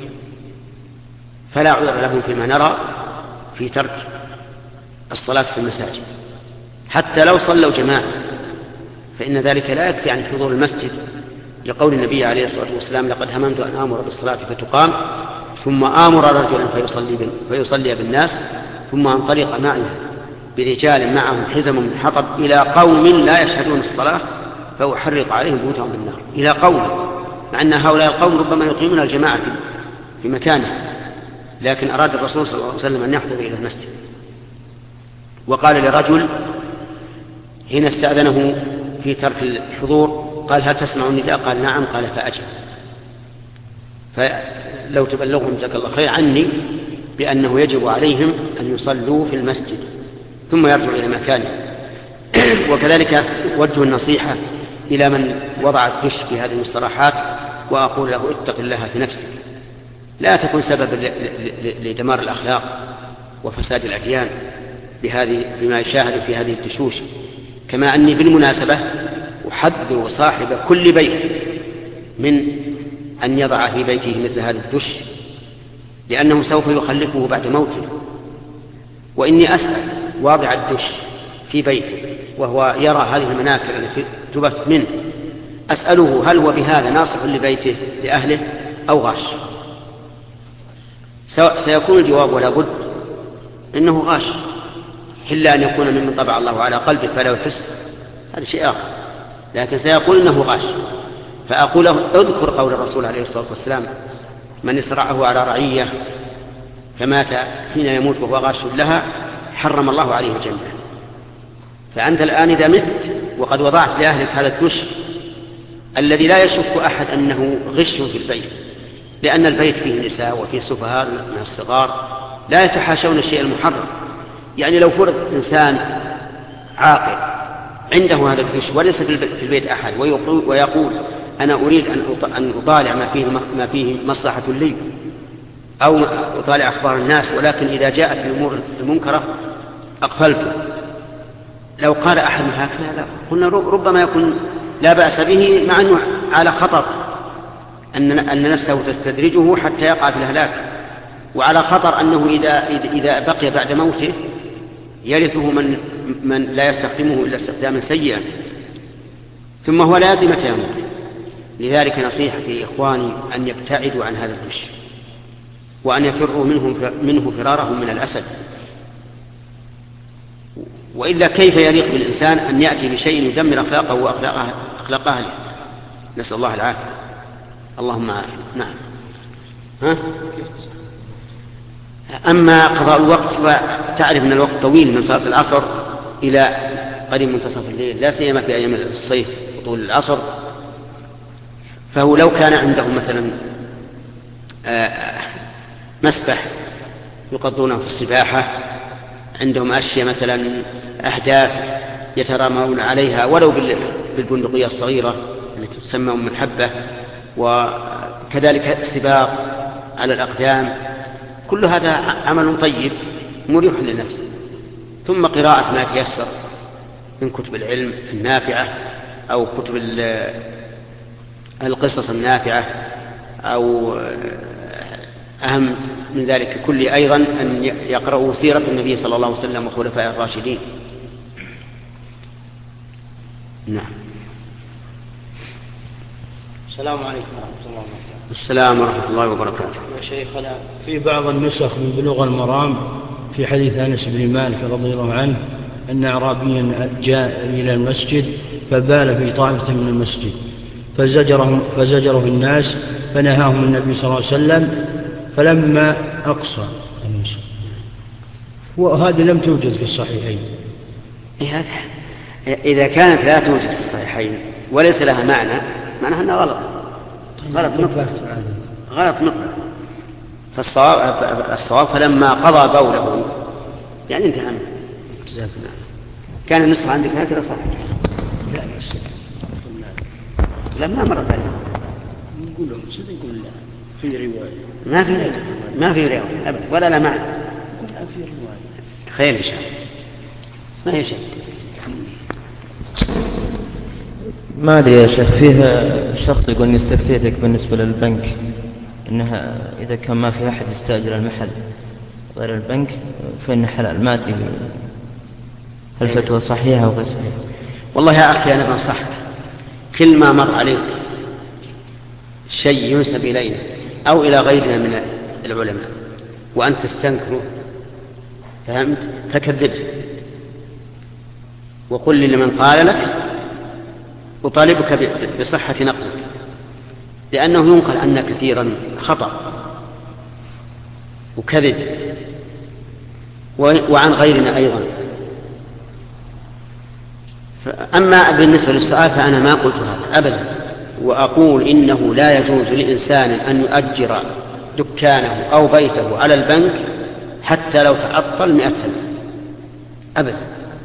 فلا عذر لهم فيما نرى في ترك الصلاة في المساجد. حتى لو صلوا جماعة فإن ذلك لا يكفي عن حضور المسجد، لقول النبي عليه الصلاة والسلام: لقد هممت أن آمر بالصلاة فتقام ثم آمر رجلا فيصلي, فيصلي بالناس ثم انطلق معي برجال معهم حزم من حطب إلى قوم لا يشهدون الصلاة فأحرق عليهم بيوتهم بالنار. إلى قوم، مع أن هؤلاء القوم ربما يقيمون الجماعة في مكانه، لكن أراد الرسول صلى الله عليه وسلم أن يحضر إلى المسجد. وقال لرجل حين استأذنه في ترك الحضور قال: هل تسمع النداء؟ قال: نعم. قال: فأجب. فلو تبلغهم جزاك الله خير عني بأنه يجب عليهم أن يصلوا في المسجد ثم يرجعوا إلى مكانه. وكذلك وجه النصيحة إلى من وضع الدش في هذه المصطلحات، وأقول له: اتق الله في نفسك، لا تكن سبب لدمار الأخلاق وفساد الأديان بهذه بما يشاهد في هذه الدشوش. كما أني بالمناسبة أحذر صاحب كل بيت من أن يضع في بيته مثل هذا الدش، لأنه سوف يخلفه بعد موته. وإني أسأل واضع الدش في بيته وهو يرى هذه المناكر التي تبث منه، أسأله: هل هو بهذا ناصح لبيته لأهله أو غاش؟ سيكون الجواب ولا بد إنه غاش، إلا أن يكون ممن طبع الله على قلبه فلا يحس، هذا شيء آخر، لكن سيقول إنه غاش. فأقول له: اذكر قول الرسول عليه الصلاة والسلام: من إسرعه على رعية فمات حين يموت وهو غاش لها حرم الله عليه الجنة. فأنت الآن إذا مت وقد وضعت لأهلك هذا الدش الذي لا يشك أحد أنه غش في البيت، لأن البيت فيه نساء وفيه سفهاء من الصغار لا يتحاشون الشيء المحرم. يعني لو فرض إنسان عاقل عنده هذا الدش وليس في البيت أحد ويقول: أنا أريد أن أطالع ما فيه, ما فيه مصلحة لي أو أطالع أخبار الناس، ولكن إذا جاءت الأمور المنكرة أقفلته، لو قال أحد هكذا قلنا ربما يكون لا بأس به، مع أنه على خطر أن نفسه تستدرجه حتى يقع في الهلاك، وعلى خطر أنه إذا, إذا بقي بعد موته يرثه من, من لا يستخدمه إلا استخداما سيئا، ثم هو لا يدري متى يموت. لذلك نصيحتي إخواني أن يبتعدوا عن هذا الدش، وأن يفروا منه, منه فرارهم من الأسد. وإلا كيف يليق بالإنسان أن يأتي بشيء يدمر أخلاقه وأخلاق أهله؟ نسأل الله العافية. اللهم عافية. نعم. ها؟ أما قضاء الوقت فتعرف أن الوقت طويل من صلاة العصر إلى قريب منتصف الليل، لا سيما في أيام الصيف وطول العصر. فهو لو كان عندهم مثلا مسبح يقضونه في السباحة، عندهم أشياء مثلا أهداف يترامون عليها ولو بالبندقية الصغيرة التي تسمى أم الحبة، وكذلك السباق على الأقدام، كل هذا عمل طيب مريح للنفس. ثم قراءة ما تيسر من كتب العلم النافعة أو كتب القصص النافعة، أو أهم من ذلك كل أيضا أن يقرأوا سيرة النبي صلى الله عليه وسلم وخلفاء الراشدين. نعم. السلام عليكم ورحمة الله وبركاته. السلام ورحمة الله وبركاته. يا شيخنا، في بعض النسخ من بلوغ المرام في حديث أنس بن مالك رضي الله عنه أن أعرابيا جاء إلى المسجد فبال في طائفة من المسجد فزجره, فزجره الناس فنهاهم النبي صلى الله عليه وسلم فلما أقصى. وهذه لم توجد في الصحيحين. إذا كانت لا توجد في الصحيحين وليس لها معنى معناها أنها غلط غلط مطلق غلط مطلق فالصواب الصواب فلما قضى بوله يعني انتهى منه. كان النسخة عندك هكذا صح؟ لا بس لما مرت عليه نقول لهم سيدي نقول لا في رواية ما في ما في رواية أبدا ولا لا معنى. في رواية خير إن شاء الله. ما هي شيء. ما أدري يا شيخ، فيه شخص يقول يستفتيتك بالنسبة للبنك إنها إذا كان ما في أحد يستأجر المحل غير البنك فإن حلال. ما أدري هل فتوى صحيحة أو غير صحيحة؟ والله يا أخي أنا بنصحك، كل ما مر عليك شيء ينسب إلينا أو إلى غيرنا من العلماء وأنت تستنكره، فهمت؟ فكذبه وقل لي لمن قال لك أطالبك بصحة نقلك، لأنه ينقل عنا كثيرا خطأ وكذب وعن غيرنا أيضا. أما بالنسبة للسؤال فأنا ما قلت هذا أبدا، وأقول إنه لا يجوز لإنسان أن يؤجر دكانه أو بيته على البنك حتى لو تعطل مئة سنة أبدا،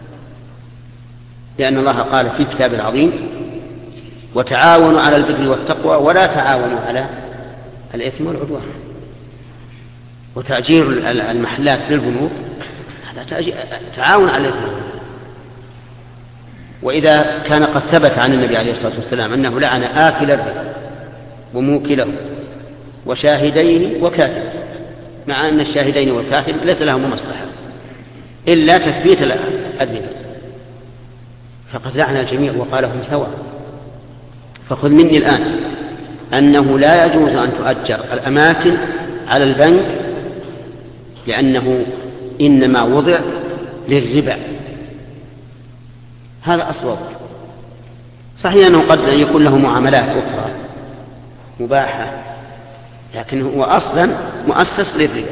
لأن الله قال في كتاب العظيم وتعاونوا على البر والتقوى ولا تعاونوا على الإثم والعدوان. وتأجير المحلات للبنوك هذا تعاون على الإثم والعدوان. وإذا كان قد ثبت عن النبي عليه الصلاة والسلام أنه لعن آكل الربا وموكله وشاهديه وكاتبه، مع أن الشاهدين والكاتب ليس لهم مصلحة إلا تثبيت الربا، فقد لعن الجميع وقال هم سواء. فخذ مني الآن أنه لا يجوز أن تؤجر الأماكن على البنك، لأنه إنما وضع للربا، هذا أصوب. صحيح أنه قد يكون له معاملات أخرى مباحة، لكن هو أصلا مؤسس للربا.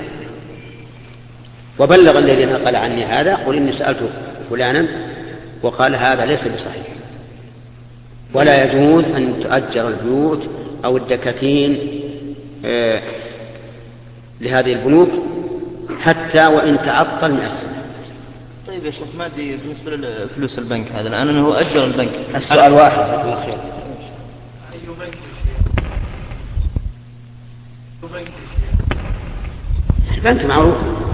وبلغ الذي نقل عني هذا قل إني سألت فلانا وقال هذا ليس بصحيح. ولا يجوز أن تؤجر البيوت أو الدكاكين آه لهذه البنوك حتى وإن تعطل مئة سنة. طيب يا شيخ، ما أدري بالنسبة لفلوس البنك هذا الآن أنه أجر البنك. السؤال واحد جزاك الله خير. البنك معروف.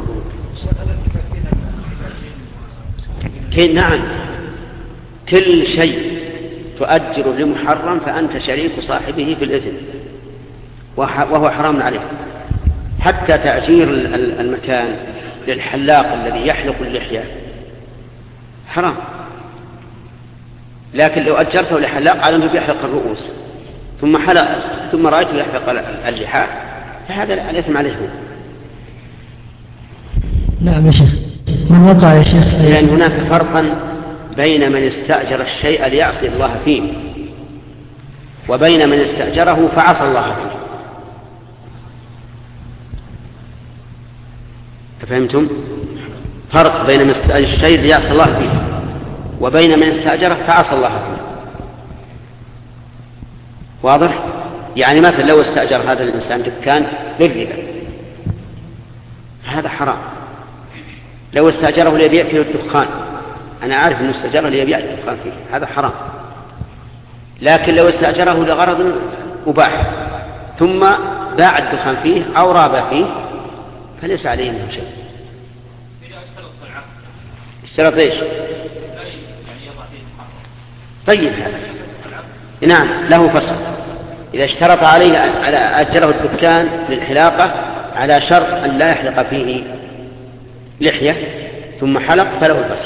نعم، كل شيء تؤجر لمحرم فأنت شريك صاحبه في الإثم وهو حرام عليه. حتى تأجير المكان للحلاق الذي يحلق اللحية حرام، لكن لو أجرته لحلاق على أنه يحلق الرؤوس ثم حلق ثم رأيته يحلق اللحى فهذا الإثم عليه. نعم يا شيخ. من وقع يا شيخ؟ لأن هناك فرقا بين من استأجر الشيء ليعصي الله فيه وبين من استأجره فعصى الله فيه. فهمتم؟ فرق بين من استأجر الشيء ليعصي الله فيه وبين من استأجره فعصى الله فيه. واضح؟ يعني مثلا لو استأجر هذا الإنسان دكان للربا فهذا حرام. لو استأجره ليبيع فيه الدخان، أنا عارف أنه استأجره ليبيع الدخان فيه، هذا حرام. لكن لو استأجره لغرض مباح ثم باع الدخان فيه أو رابع فيه فليس عليه منه شيء. اشترط ايش؟ طيب هذا نعم له فصل. إذا اشترط عليه على أجره الدكان للحلاقة على شرط أن لا يحلق فيه لحية ثم حلق فله الفصل.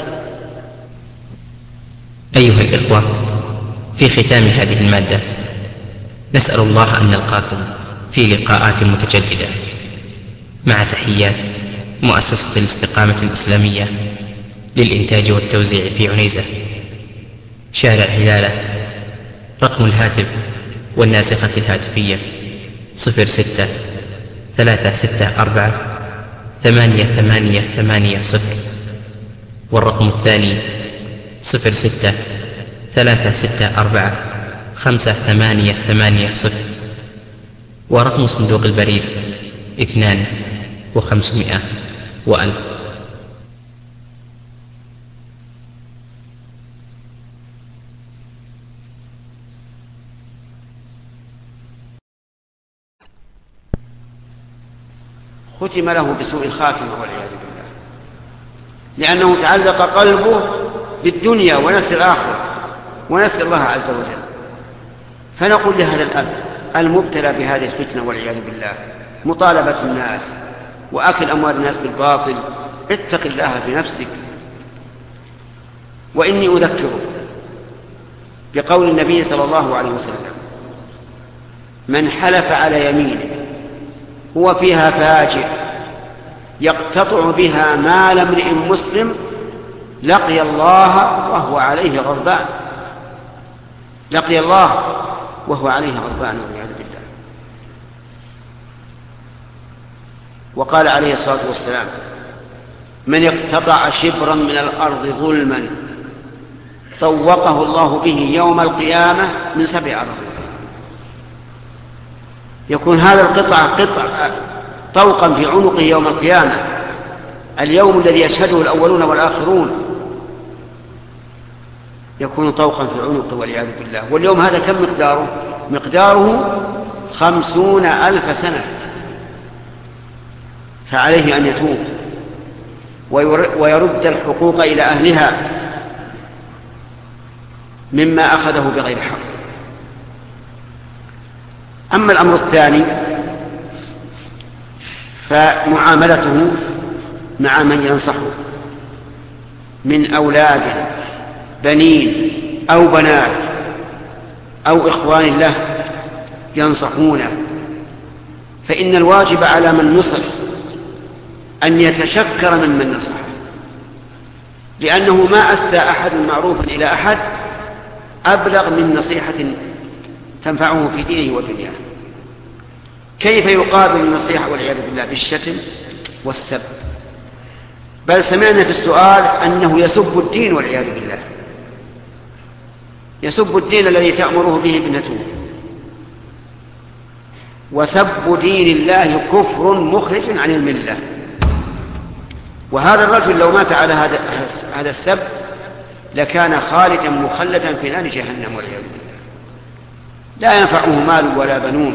أيها الإخوة، في ختام هذه المادة نسأل الله أن نلقاكم في لقاءات متجددة، مع تحيات مؤسسة الاستقامة الإسلامية للإنتاج والتوزيع في عنيزة، شارع هلالة. رقم الهاتف والناسخة الهاتفية صفر ستة ثلاثة ستة أربعة ثمانية ثمانية ثمانية صفر، والرقم الثاني صفر ستة ثلاثة ستة أربعة خمسة ثمانية ثمانية صفر، ورقم صندوق البريد اثنان وخمسمائة وألف. ختم له بسوء الخاتمة والعياذ بالله، لأنه تعلق قلبه بالدنيا ونسي الآخرة ونسي الله عز وجل. فنقول لهذا الأب المبتلى بهذه الفتنة والعياذ بالله، مطالبة الناس وأكل أموال الناس بالباطل، اتق الله في نفسك. وإني أذكره بقول النبي صلى الله عليه وسلم: من حلف على يمينه هو فيها فاجر يقتطع بها مال امرئ مسلم لقي الله وهو عليه غضبان، لقي الله وهو عليه غضبان والعياذ بالله. وقال عليه الصلاة والسلام: من اقتطع شبرا من الأرض ظلما طوقه الله به يوم القيامة من سبع أرض. يكون هذا القطع قطع طوقا في عنقه يوم القيامة، اليوم الذي يشهده الأولون والآخرون، يكون طوقا في عنقه والعياذ بالله. واليوم هذا كم مقداره؟ مقداره خمسون ألف سنة. فعليه أن يتوب ويرد الحقوق إلى أهلها مما أخذه بغير حق. أما الأمر الثاني فمعاملته مع من ينصحه من أولاد بنين أو بنات أو إخوان له ينصحونه، فإن الواجب على من نصح أن يتشكر ممن نصحه، لأنه ما أسدى أحد معروفا إلى أحد أبلغ من نصيحة تنفعه في دينه ودنياه. كيف يقابل النصيحة والعياذ بالله؟ بالشتم والسب، بل سمعنا في السؤال أنه يسب الدين والعياذ بالله، يسب الدين الذي تأمره به ابنته. وسب دين الله كفر مخرج عن الملة. وهذا الرجل لو مات على هذا هذا السب لكان خالدا مخلدا في نار جهنم والعياذ بالله، لا ينفعه مال ولا بنون.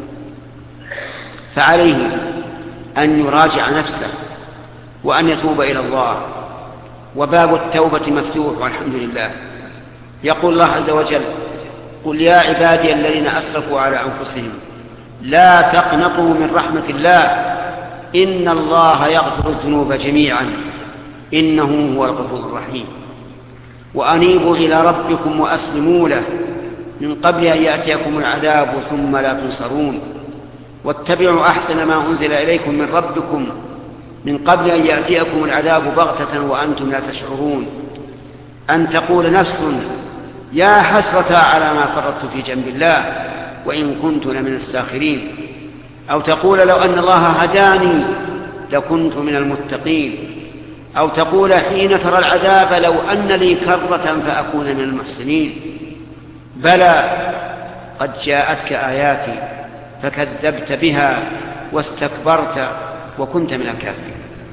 فعليه أن يراجع نفسه وأن يتوب إلى الله، وباب التوبة مفتوح والحمد لله. يقول الله عز وجل: قل يا عبادي الذين أسرفوا على أنفسهم لا تقنطوا من رحمة الله إن الله يغفر الذنوب جميعا إنه هو الغفور الرحيم. وأنيبوا إلى ربكم وأسلموا له من قبل أن يأتيكم العذاب ثم لا تنصرون. واتبعوا أحسن ما أنزل إليكم من ربكم من قبل أن يأتيكم العذاب بغتة وأنتم لا تشعرون. أن تقول نفس يا حسرة على ما فرطت في جنب الله وإن كنت لمن الساخرين. أو تقول لو أن الله هداني لكنت من المتقين. أو تقول حين ترى العذاب لو أن لي كرة فأكون من المحسنين. بلى قد جاءتك آياتي فكذبت بها واستكبرت وكنت من الكافرين.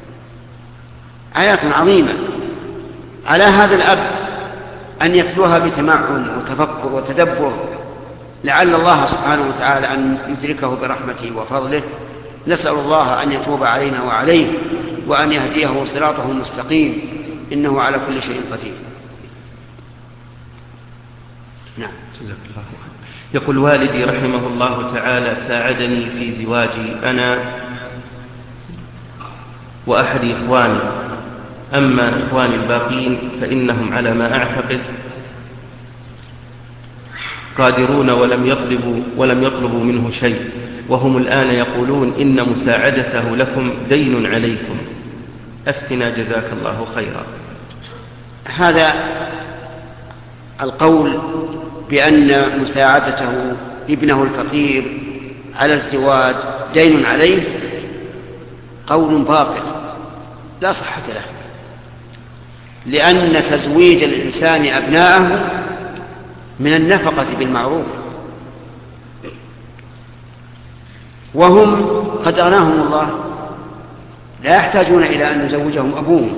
آيات عظيمة على هذا الأب أن يتلوها بتمعن وتفكر وتدبر، لعل الله سبحانه وتعالى أن يدركه برحمته وفضله. نسأل الله أن يتوب علينا وعليه وأن يهديه صراطه المستقيم، إنه على كل شيء قدير. نعم. جزاك الله خيرا. يقول والدي رحمه الله تعالى ساعدني في زواجي أنا وأحد إخواني، أما إخواني الباقين فإنهم على ما أعتقد قادرون ولم يطلبوا ولم يطلبوا منه شيء، وهم الآن يقولون إن مساعدته لكم دين عليكم، أفتنا جزاك الله خيرا. هذا القول بأن مساعدته ابنه الفقير على الزواج دين عليه قول باطل لا صحة له، لأن تزويج الإنسان أبناءه من النفقة بالمعروف، وهم قد أغناهم الله لا يحتاجون إلى أن يزوجهم أبوهم.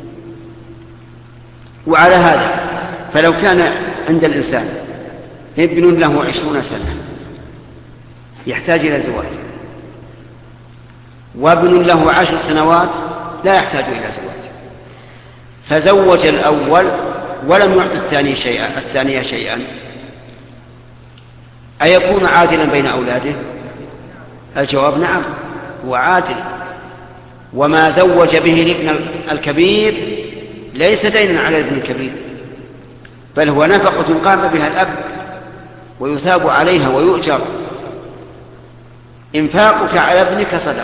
وعلى هذا فلو كان عند الإنسان ابن له عشرون سنة يحتاج إلى زواج وابن له عشر سنوات لا يحتاج إلى زواج، فزوج الأول ولم يعط الثاني شيئا الثانية شيئا، أيكون عادلا بين أولاده؟ الجواب نعم، هو عادل. وما زوج به الابن الكبير ليس دينا على الابن الكبير، بل هو نفقة قام بها الأب ويثاب عليها ويؤجر. إنفاقك على ابنك صدقة.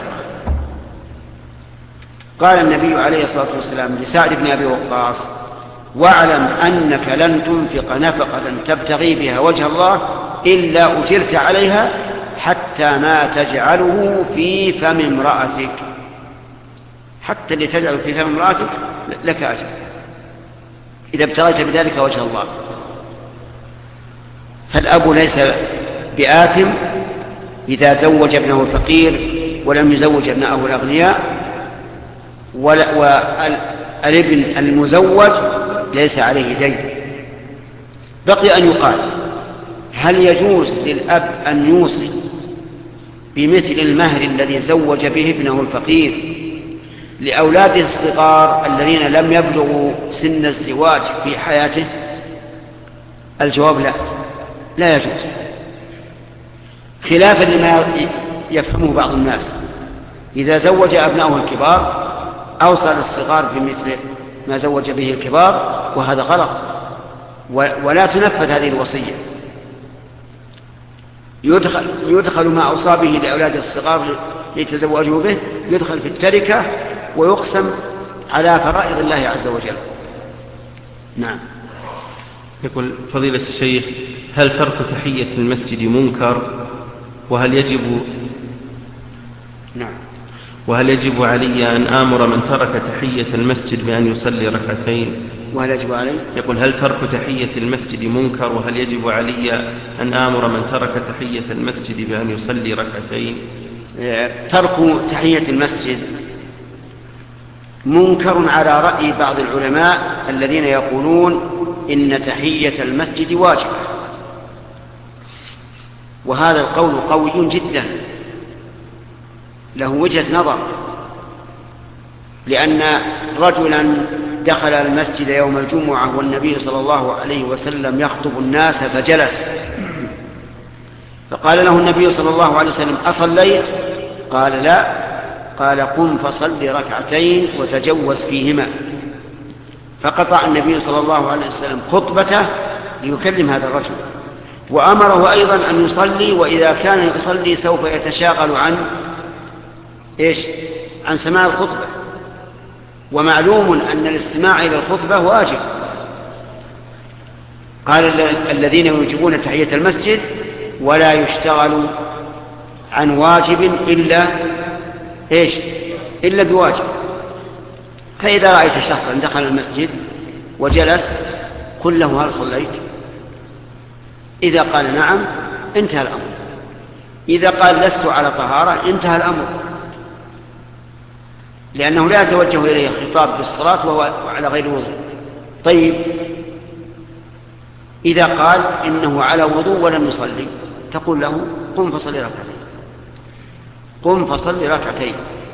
قال النبي عليه الصلاة والسلام لسعد بن أبي وقاص: واعلم أنك لن تنفق نفقة تبتغي بها وجه الله إلا أجرت عليها حتى ما تجعله في فم امرأتك. حتى اللي تجعله في فم امرأتك لك أجر إذا ابتغيت بذلك وجه الله. فالأب ليس بآثم إذا زوج ابنه الفقير ولم يزوج ابنائه الأغنياء، والابن المزوج ليس عليه دين. بقي أن يقال: هل يجوز للأب أن يوصي بمثل المهر الذي زوج به ابنه الفقير لأولاده الصغار الذين لم يبلغوا سن الزواج في حياته؟ الجواب لا، لا يجوز، خلافا لما يفهمه بعض الناس. إذا زوج أبنائه الكبار أوصى للصغار بمثل ما زوج به الكبار، وهذا غلط، ولا تنفذ هذه الوصية. يدخل, يدخل ما أوصى به لأولاد الصغار ليتزوجوا به، يدخل في التركة ويقسم على فرائض الله عز وجل. نعم. يقول فضيلة الشيخ: هل ترك تحية المسجد منكر؟ وهل يجب نعم وهل يجب علي أن آمر من ترك تحية المسجد بأن يصلي ركعتين؟ وهل يجب علي؟ يقول: هل ترك تحية المسجد منكر؟ وهل يجب علي أن آمر من ترك تحية المسجد بأن يصلي ركعتين؟ ترك تحية المسجد منكر على رأي بعض العلماء الذين يقولون إن تحية المسجد واجبة، وهذا القول قوي جدا له وجهة نظر، لأن رجلا دخل المسجد يوم الجمعة والنبي صلى الله عليه وسلم يخطب الناس فجلس، فقال له النبي صلى الله عليه وسلم: أصليت؟ قال: لا. قال: قم فصل ركعتين وتجوز فيهما. فقطع النبي صلى الله عليه وسلم خطبته ليكلم هذا الرجل، وأمره أيضا أن يصلي، وإذا كان يصلي سوف يتشاغل عن إيش؟ عن سماع الخطبة، ومعلوم أن الاستماع إلى الخطبة واجب. قال الذين يوجبون تحية المسجد: ولا يشتغل عن واجب إلا إيش؟ إلا بواجب. فإذا رأيت شخصا دخل المسجد وجلس قل له: هل صليت؟ إذا قال نعم انتهى الأمر، إذا قال لست على طهارة انتهى الأمر، لأنه لا يتوجه إليه خطاب بالصلاة وهو على غير وضوء. طيب، إذا قال إنه على وضوء ولم يصلي تقول له: قم فصلي ركعتين، قم فصلي ركعتين،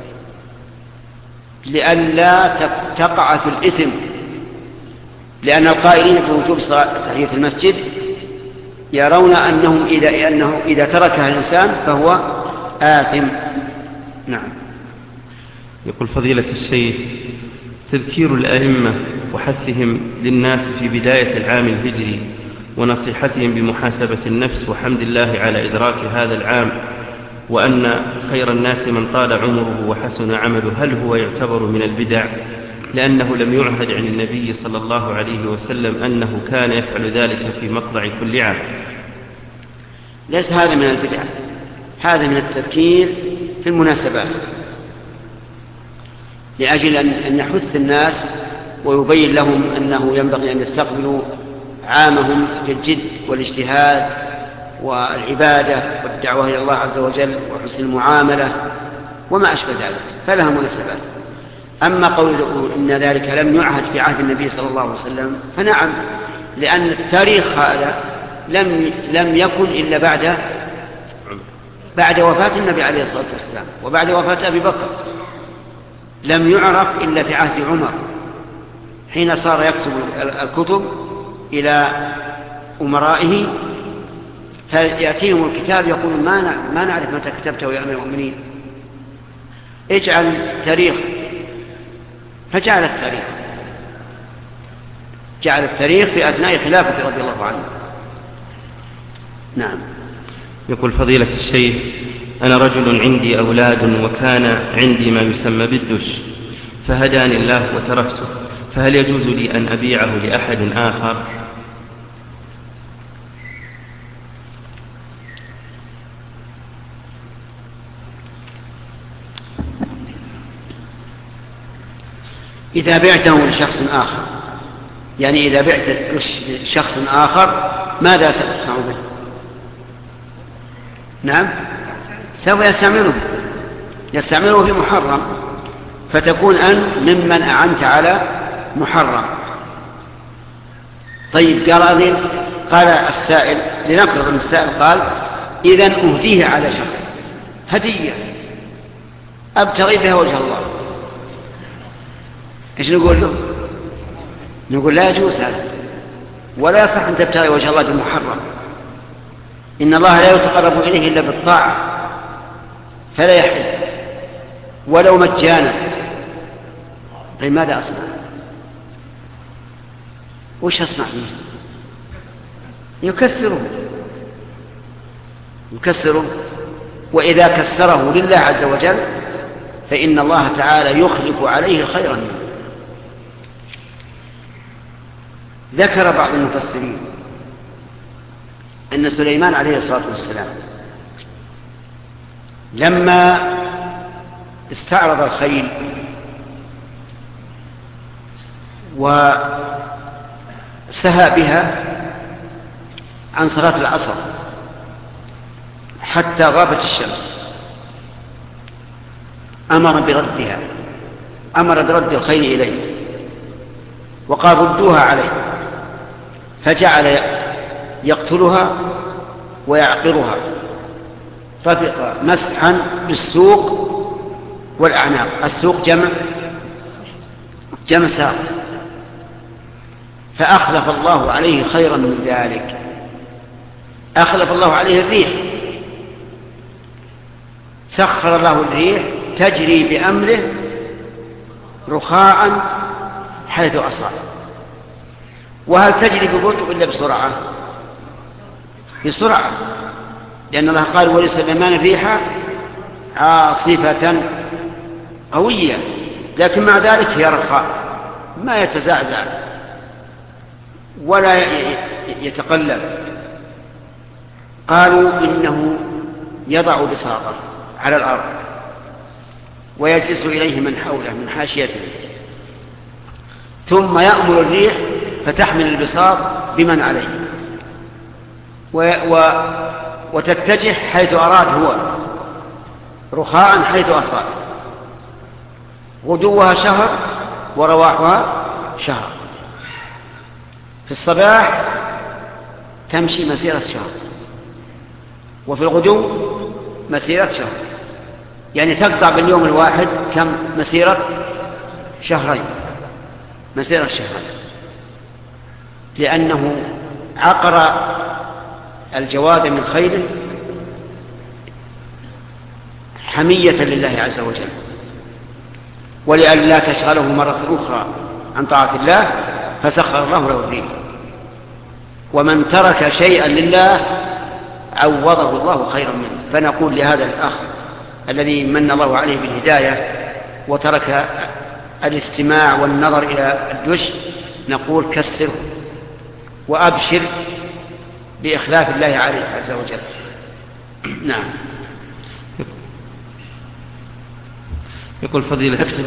لئلا تقع في الإثم، لأن القائلين بوجوب تحية المسجد يرون أنهم إذا, أنه إذا تركها الإنسان فهو آثم. نعم. يقول فضيلة الشيخ: تذكير الأئمة وحثهم للناس في بداية العام الهجري ونصيحتهم بمحاسبة النفس وحمد الله على إدراك هذا العام، وأن خير الناس من طال عمره وحسن عمله، هل هو يعتبر من البدع؟ لأنه لم يعهد عن النبي صلى الله عليه وسلم أنه كان يفعل ذلك في مطلع كل عام. ليس هذا من البدع، هذا من التذكير في المناسبات، لأجل أن يحث الناس ويبين لهم أنه ينبغي أن يستقبلوا عامهم بالجد والاجتهاد والعبادة والدعوة إلى الله عز وجل وحسن المعاملة وما أشبه ذلك، فلها مناسبات. أما قول إن ذلك لم يعهد في عهد النبي صلى الله عليه وسلم فنعم، لأن التاريخ هذا لم, لم يكن إلا بعد بعد وفاة النبي عليه الصلاة والسلام وبعد وفاة أبي بكر، لم يعرف إلا في عهد عمر حين صار يكتب الكتب إلى أمرائه، فيأتيهم الكتاب يقول ما ما نعرف متى كتبته يا أمير المؤمنين، اجعل تاريخ. فجعل التاريخ جعل التاريخ في أثناء خلافة رضي الله عنه. نعم. يقول فضيلة الشيخ: أنا رجل عندي أولاد وكان عندي ما يسمى بالدش، فهداني الله وتركته، فهل يجوز لي أن أبيعه لأحد آخر؟ إذا بعته لشخص آخر، يعني إذا بعت لشخص آخر ماذا ستصنع به؟ نعم، سوف يستعمله يستعمله في محرم، فتكون أنت ممن أعنت على محرم. طيب قال قال السائل، لنفرض أن السائل قال إذن أهديه على شخص هدية أبتغي بها وجه الله، إيش نقول له؟ نقول لا يجوز هذا، ولا يصح أن تبتغي وجه الله بالمحرم. إن الله لا يتقرب إليه إلا بالطاعة، فلا يحل ولو مجانا. طيب ماذا أصنع؟ وش أصنع به؟ يكسره يكسره وإذا كسره لله عز وجل فإن الله تعالى يخلف عليه خيرا منه. ذكر بعض المفسرين أن سليمان عليه الصلاة والسلام لما استعرض الخيل وسهى بها عن صلاة العصر حتى غابت الشمس أمر بردها أمر برد الخيل إليه وقال ردوها عليه، فجعل يقتلها ويعقرها، طفق مسحا بالسوق والأعناق. السوق جمع جمع ساق، فأخلف الله عليه خيرا من ذلك، أخلف الله عليه الريح، سخر الله الريح تجري بأمره رخاء حيث أصاب. وهل تجري ببطء إلا بسرعة؟ بسرعة، لأن الله قال ولسليمان ريحا عاصفة قوية، لكن مع ذلك هي رخاء ما يتزعزع ولا يتقلب. قالوا إنه يضع بساطه على الأرض ويجلس إليه من حوله من حاشيته، ثم يأمر الريح فتحمل البساط بمن عليه و... و... وتتجه حيث أراد هو، رخاء حيث أصاب. غدوها شهر ورواحها شهر. في الصباح تمشي مسيرة شهر، وفي الغدو مسيرة شهر، يعني تقطع باليوم الواحد كم؟ مسيرة شهرين، مسيرة شهرين، لأنه عقر الجواد من خيله حمية لله عز وجل، ولئلا تشغله مرة أخرى عن طاعة الله فسخر الله له الريح. ومن ترك شيئا لله عوضه الله خيرا منه. فنقول لهذا الأخ الذي من الله عليه بالهداية وترك الاستماع والنظر إلى الدش، نقول كسره وأبشر بإخلاف الله عليه عز وجل. نعم. يقول فضيلة اكتب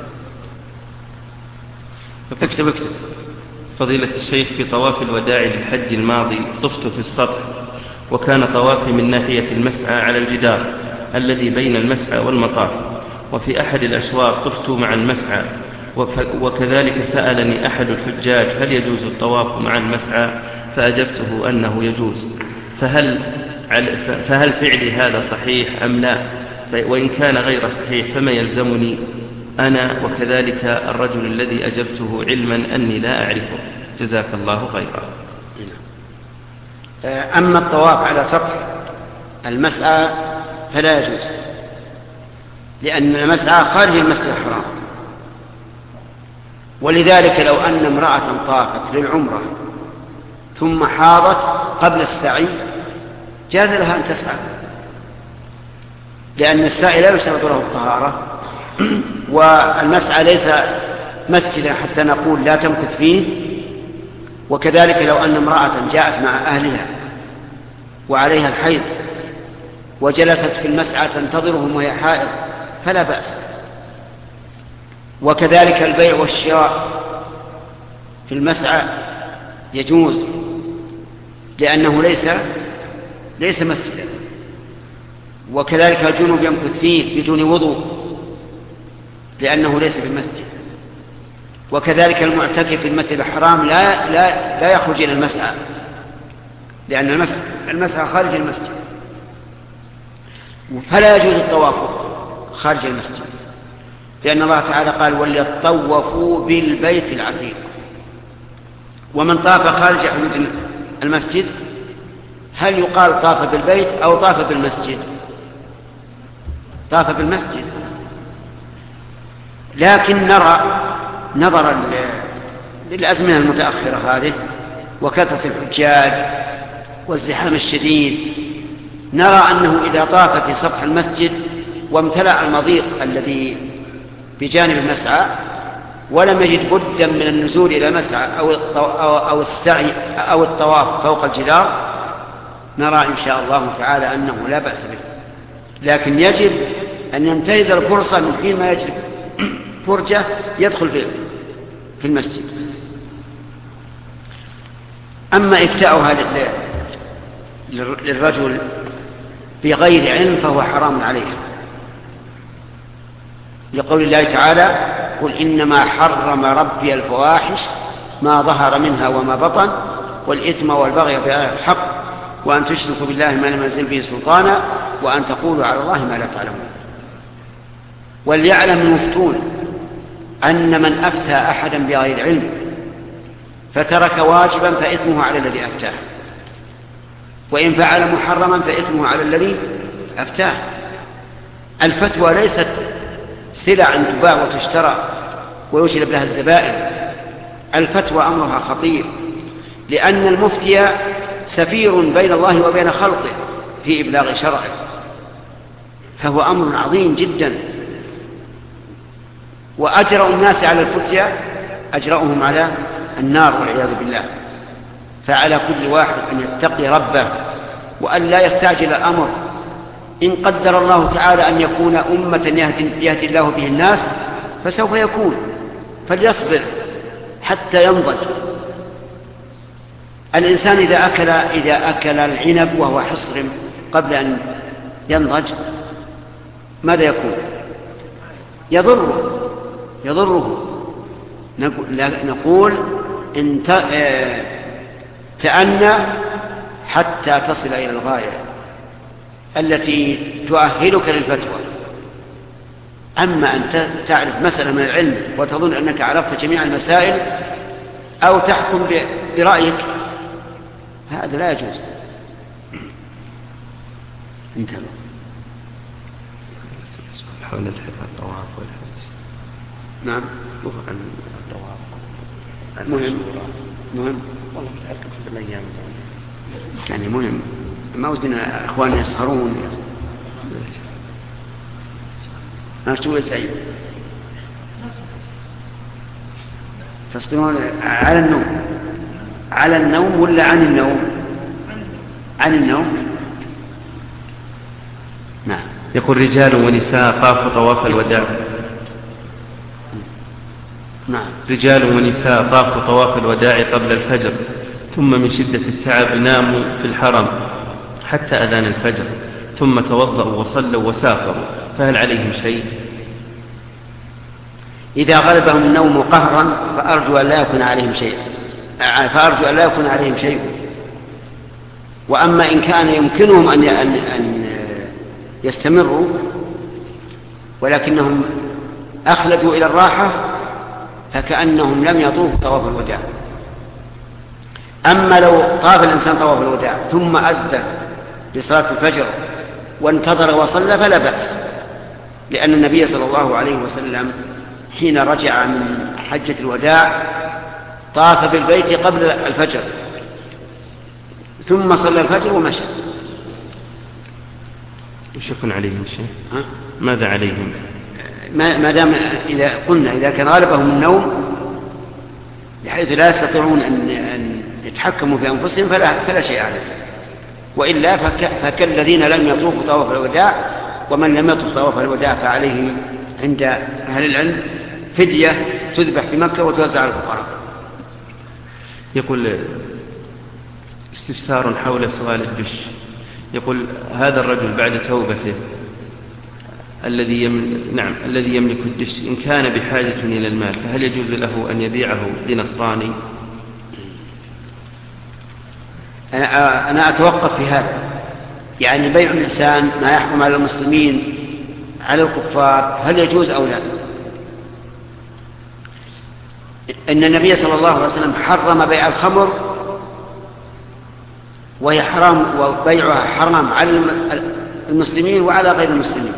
اكتب اكتب فضيلة الشيخ: في طواف الوداع للحج الماضي طفت في السطح، وكان طوافي من ناحية المسعى على الجدار الذي بين المسعى والمطاف، وفي أحد الأشواط طفت مع المسعى، وكذلك سألني أحد الحجاج هل يجوز الطواف مع المسعى، فأجبته أنه يجوز، فهل فهل فعلي هذا صحيح أم لا؟ وإن كان غير صحيح فما يلزمني أنا وكذلك الرجل الذي أجبته علما أني لا أعرفه؟ جزاك الله خيرا. أما الطواف على سطح المسعى فلا يجوز، لأن المسعى خارج المسجد الحرام، ولذلك لو أن امرأة طافت للعمرة ثم حاضت قبل السعي جاز لها أن تسعى، لأن السعي لا يشترط له الطهارة، والمسعى ليس مسجدا حتى نقول لا تمكث فيه. وكذلك لو أن امرأة جاءت مع أهلها وعليها الحيض وجلست في المسعى تنتظرهم وهي حائض فلا بأس. وكذلك البيع والشراء في المسعى يجوز، لأنه ليس ليس مسجدا. وكذلك الجنوب يمكث فيه بدون وضوء لأنه ليس بالمسجد. وكذلك المعتكف في المسجد الحرام لا لا لا يخرج إلى المسعى، لأن المسعى خارج المسجد، فلا يجوز الطواف خارج المسجد، لأن الله تعالى قال وليطوفوا بالبيت العتيق. ومن طاف خارج حدود المسجد هل يقال طاف بالبيت أو طاف بالمسجد؟ طاف بالمسجد. لكن نرى نظرا للأزمنة المتأخرة هذه وكثرة الحجاج والزحام الشديد، نرى أنه إذا طاف في سطح المسجد وامتلأ المضيق الذي بجانب المسعى ولم يجد بدا من النزول إلى المسعى أو أو السعي أو الطواف فوق الجدار، نرى إن شاء الله تعالى أنه لا بأس به. لكن يجب أن ينتهز الفرصة من حين ما يجب فرجة يدخل في المسجد. أما إفتاؤها للرجل بغير علم فهو حرام عليه، لقول الله تعالى قل إنما حرم ربي الفواحش ما ظهر منها وما بطن والإثم والبغي بغير الحق وأن تشركوا بالله ما لم ينزل به سلطانا وأن تقولوا على الله ما لا تعلمون. وليعلم المفتون أن من أفتى أحدا بغير علم فترك واجبا فإثمه على الذي أفتاه، وإن فعل محرما فإثمه على الذي أفتاه. الفتوى ليست سلع أن تباع وتشترى ويجلب لها الزبائن، الفتوى أمرها خطير، لأن المفتي سفير بين الله وبين خلقه في إبلاغ شرعه، فهو أمر عظيم جدا. وأجرأ الناس على الفتيا أجرأهم على النار والعياذ بالله. فعلى كل واحد أن يتقي ربه وأن لا يستعجل الأمر. إن قدر الله تعالى أن يكون أمة يهدي, يهدي الله به الناس فسوف يكون، فليصبر حتى ينضج. الإنسان إذا أكل, إذا أكل العنب وهو حصر قبل أن ينضج ماذا يكون؟ يضره يضره نقول إن تأنى حتى تصل إلى الغاية التي تؤهلك للفتوى. أما أن تعرف مسألة من العلم وتظن أنك عرفت جميع المسائل أو تحكم برأيك هذا لا يجوز. انتهى. حول الطواف والحج. نعم. عن الطواف. مهم. مهم. والله متأكد في الأيام. يعني مهم. ما ودنا إخواننا يسهرون. ما شو سعيد؟ تصبرون على النوم. على النوم ولا عن النوم؟ عن النوم. نعم. يقول رجال ونساء طافوا طواف الوداع. نعم. رجال ونساء طافوا طواف الوداع قبل الفجر ثم من شدة التعب ناموا في الحرم حتى أذان الفجر ثم توضأوا وصلوا وسافروا، فهل عليهم شيء؟ إذا غلبهم النوم قهرا فأرجو أن لا يكون عليهم شيء فأرجو أن لا يكون عليهم شيء وأما إن كان يمكنهم أن أن يستمروا ولكنهم أخلدوا إلى الراحة فكأنهم لم يطوفوا طواف الوداع. أما لو طاف الإنسان طواف الوداع ثم أذن لصلاة الفجر وانتظر وصلى فلا بأس، لأن النبي صلى الله عليه وسلم حين رجع من حجة الوداع طاف بالبيت قبل الفجر ثم صلى الفجر ومشى. وش يكون عليهم الشيء؟ ماذا عليهم؟ ما دام إذا قلنا إذا كان غالبهم النوم بحيث لا يستطيعون أن, أن يتحكموا في أنفسهم فلا, فلا شيء عليهم، وإلا فك فكالذين لم يطوفوا طواف الوداع، ومن لم يطوف طواف الوداع فعليه عند أهل العلم فدية تذبح في مكة وتوزع على الفقراء. يقول استفسار حول سؤال الدش. يقول هذا الرجل بعد توبته الذي يملك نعم الذي يملك الدش إن كان بحاجة إلى المال فهل يجوز له أن يبيعه لنصراني؟ أنا أنا أتوقف في هذا، يعني بيع الإنسان ما يحكم على المسلمين على الكفار هل يجوز أو لا؟ إن النبي صلى الله عليه وسلم حرم بيع الخمر وهي حرام وبيعها حرام على المسلمين وعلى غير المسلمين.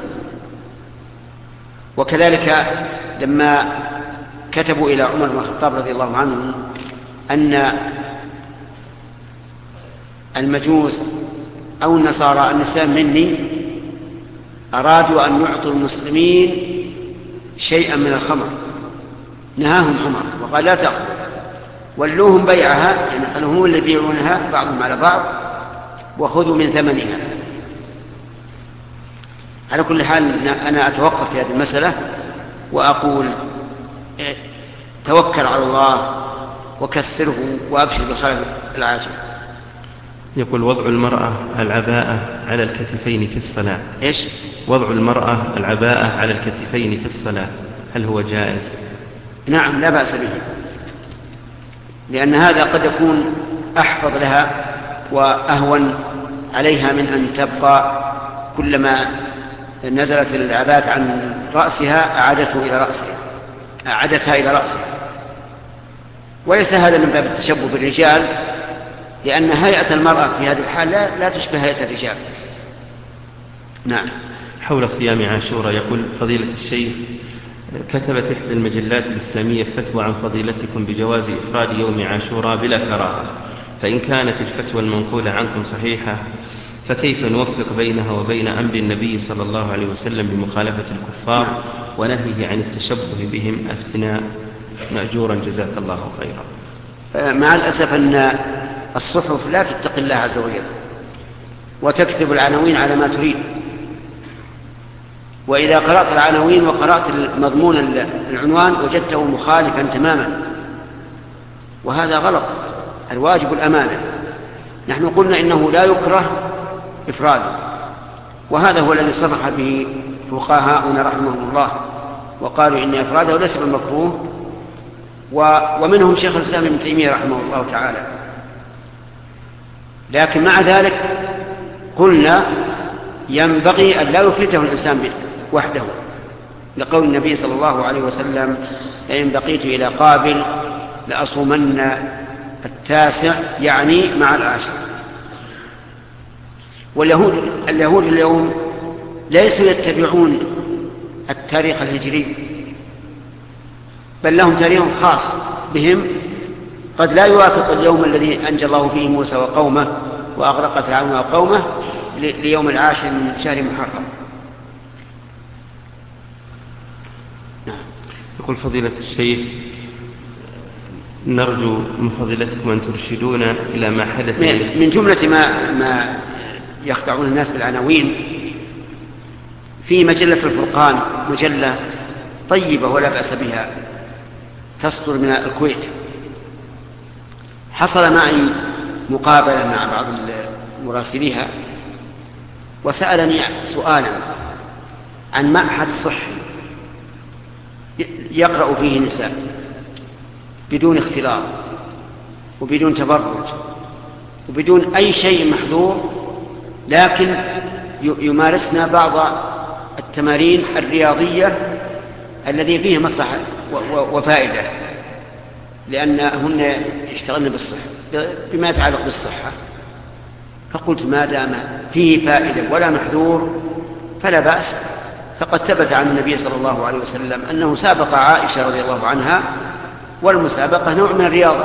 وكذلك لما كتبوا إلى عمر بن الخطاب رضي الله عنه أن المجوس أو النصارى النساء مني أرادوا أن يعطوا المسلمين شيئا من الخمر نهاهم عمر وقال لا تأخذوا ولوهم بيعها، يعني قالوا هم اللي يبيعونها بعضهم على بعض وخذوا من ثمنها. على كل حال أنا أتوقف في هذه المسألة وأقول توكل على الله وكسره وأبشر بالخير العاجل. يقول وضع المرأة العباءة على الكتفين في الصلاة. إيش؟ وضع المرأة العباءة على الكتفين في الصلاة هل هو جائز؟ نعم لا بأس به، لأن هذا قد يكون أحفظ لها وأهون عليها من أن تبقى كلما نزلت العباءة عن رأسها أعادته إلى رأسها أعادتها إلى رأسها. وليس هذا من باب التشبه بالرجال، لأن هيئة المرأة في هذه الحال لا, لا تشبه هيئة الرجال. نعم. حول صيام عاشوراء يقول فضيلة الشيخ كتبت إحدى المجلات الإسلامية فتوى عن فضيلتكم بجواز إفراد يوم عاشوراء بلا كراهة، فإن كانت الفتوى المنقولة عنكم صحيحة فكيف نوفق بينها وبين أمر النبي صلى الله عليه وسلم بمخالفة الكفار ونهيه عن التشبه بهم أفتناء مأجورا جزاك الله خيرا. مع الأسف أن الصحف لا تتقي الله عز وجل وتكتب العناوين على ما تريد، وإذا قرأت العناوين وقرأت مضمون العنوان وجدته مخالفا تماما، وهذا غلط. الواجب الأمانة. نحن قلنا إنه لا يكره إفراده، وهذا هو الذي صرح به فقهاؤنا رحمهم الله وقالوا إن إفراده ليس بالمكروه، ومنهم شيخ الإسلام ابن تيمية رحمه الله تعالى. لكن مع ذلك قلنا ينبغي أن لا يفرده الإنسان وحده، لقول النبي صلى الله عليه وسلم لئن بقيت إلى قابل لأصومن التاسع، يعني مع العاشر. واليهود اليهود اليوم ليسوا يتبعون التاريخ الهجري، بل لهم تاريخ خاص بهم قد لا يوافق اليوم الذي أنجى الله فيه موسى وقومه وأغرق فرعون وقومه ليوم العاشر من شهر محرم. يقول فضيلة الشيخ نرجو من فضيلتكم أن ترشدونا إلى ما حدث من جملة ما, ما يخدعون الناس بالعناوين. في مجلة الفرقان، مجلة طيبة ولا بأس بها تصدر من الكويت، حصل معي مقابلة مع بعض مراسليها وسألني سؤالا عن معهد صحي يقرأ فيه نساء بدون اختلاط وبدون تبرج وبدون أي شيء محظور، لكن يمارسنا بعض التمارين الرياضية الذي فيه مصلحة وفائدة، لأنهن يشتغلن بالصحة بما يتعلق بالصحة. فقلت ما دام فيه فائدة ولا محذور فلا بأس. فقد ثبت عن النبي صلى الله عليه وسلم أنه سابق عائشة رضي الله عنها، والمسابقة نوع من الرياضة.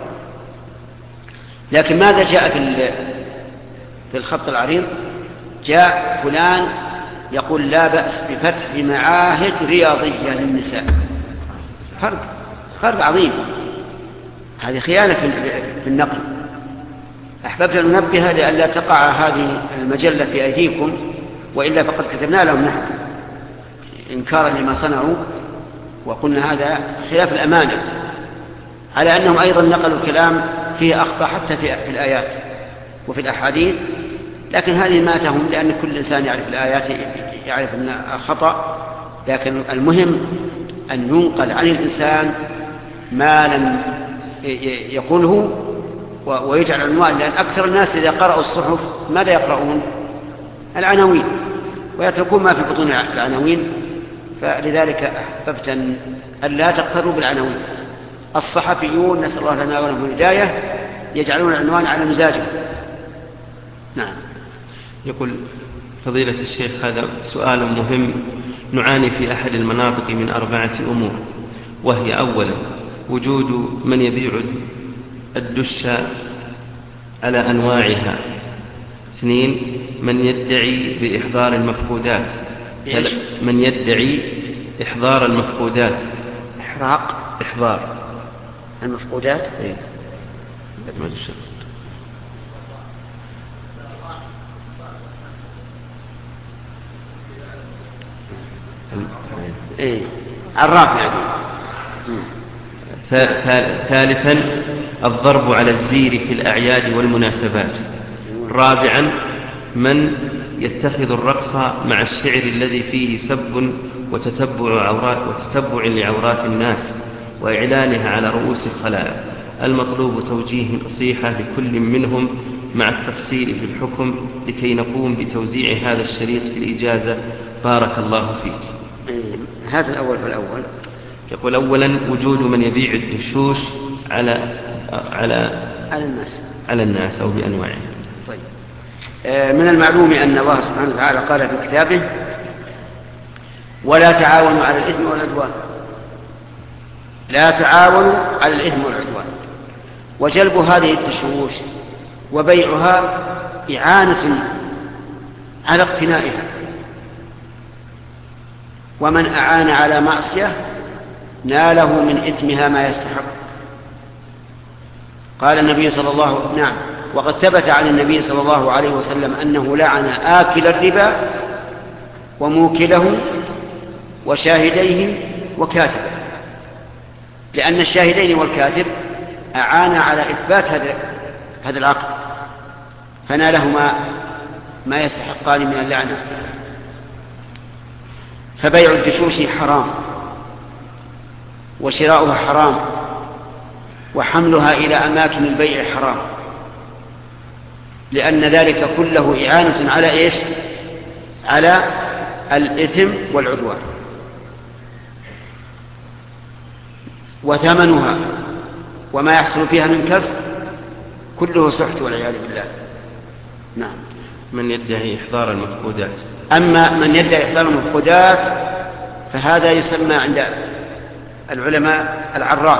لكن ماذا جاء في في الخط العريض؟ جاء فلان يقول لا بأس بفتح معاهد رياضية للنساء. فرق فرق عظيم، هذه خيانة في النقل. أحببت أن ننبه لئلا تقع هذه المجلة في أيديكم، وإلا فقد كتبنا لهم نحن إنكارا لما صنعوا، وقلنا هذا خلاف الأمانة، على أنهم أيضا نقلوا الكلام فيه أخطاء حتى في الآيات وفي الأحاديث. لكن هذه ما تهم، لأن كل إنسان يعرف الآيات يعرف أن الخطأ، لكن المهم أن ينقل عن الإنسان ما لم يقوله ويجعل عنوان. لأن أكثر الناس إذا قرأوا الصحف ماذا يقرؤون؟ العناوين، ويتركون ما في بطون العناوين. فلذلك أحببت أن لا تقتروا بالعناوين. الصحفيون نسأل الله لنا ولهم الهداية يجعلون العنوان على مزاجهم. نعم. يقول فضيلة الشيخ هذا سؤال مهم. نعاني في أحد المناطق من أربعة أمور، وهي أولا وجود من يبيع الدش على أنواعها. اثنين من يدعي بإحضار المفقودات. من يدعي إحضار المفقودات. إحراق إحضار المفقودات. إيه. أجمل الشخص. إيه. عراف يعني. ثالثا الضرب على الزير في الأعياد والمناسبات. رابعا من يتخذ الرقص مع الشعر الذي فيه سب وتتبع, عورات وتتبع لعورات الناس وإعلانها على رؤوس الخلائق. المطلوب توجيه نصيحة لكل منهم مع التفصيل في الحكم لكي نقوم بتوزيع هذا الشريط في الإجازة. بارك الله فيك. هذا الأول فالأول. يقول أولا وجود من يبيع الدشوش على على على الناس على الناس أو بأنواعه. طيب. من المعلوم أن الله سبحانه وتعالى قال في كتابه ولا تعاونوا على الإثم والعدوان. لا تعاونوا على الإثم والعدوان. وجلب هذه الدشوش وبيعها إعانة على اقتنائها، ومن أعان على معصية ناله من إثمها ما يستحق. قال النبي صلى الله عليه وسلم نعم وقد ثبت عن النبي صلى الله عليه وسلم أنه لعن آكل الربا وموكله وشاهديه وكاتبه، لأن الشاهدين والكاتب أعان على إثبات هذا العقد فنالهما ما يستحقان من اللعنة. فبيع الدشوش حرام، وشراؤها حرام، وحملها إلى أماكن البيع حرام، لأن ذلك كله إعانة على إيش؟ على الإثم والعدوان. وثمنها وما يحصل فيها من كسب كله سحت والعياذ بالله. نعم. من يدعي إحضار المفقودات. أما من يدعي إحضار المفقودات فهذا يسمى عند العلماء العراف،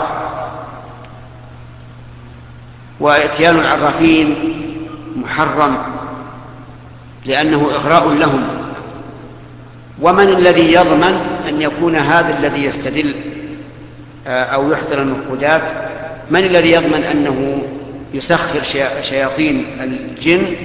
وإتيان العرافين محرم لأنه إغراء لهم. ومن الذي يضمن أن يكون هذا الذي يستدل أو يحضر المفقودات، من الذي يضمن أنه يسخر شياطين الجن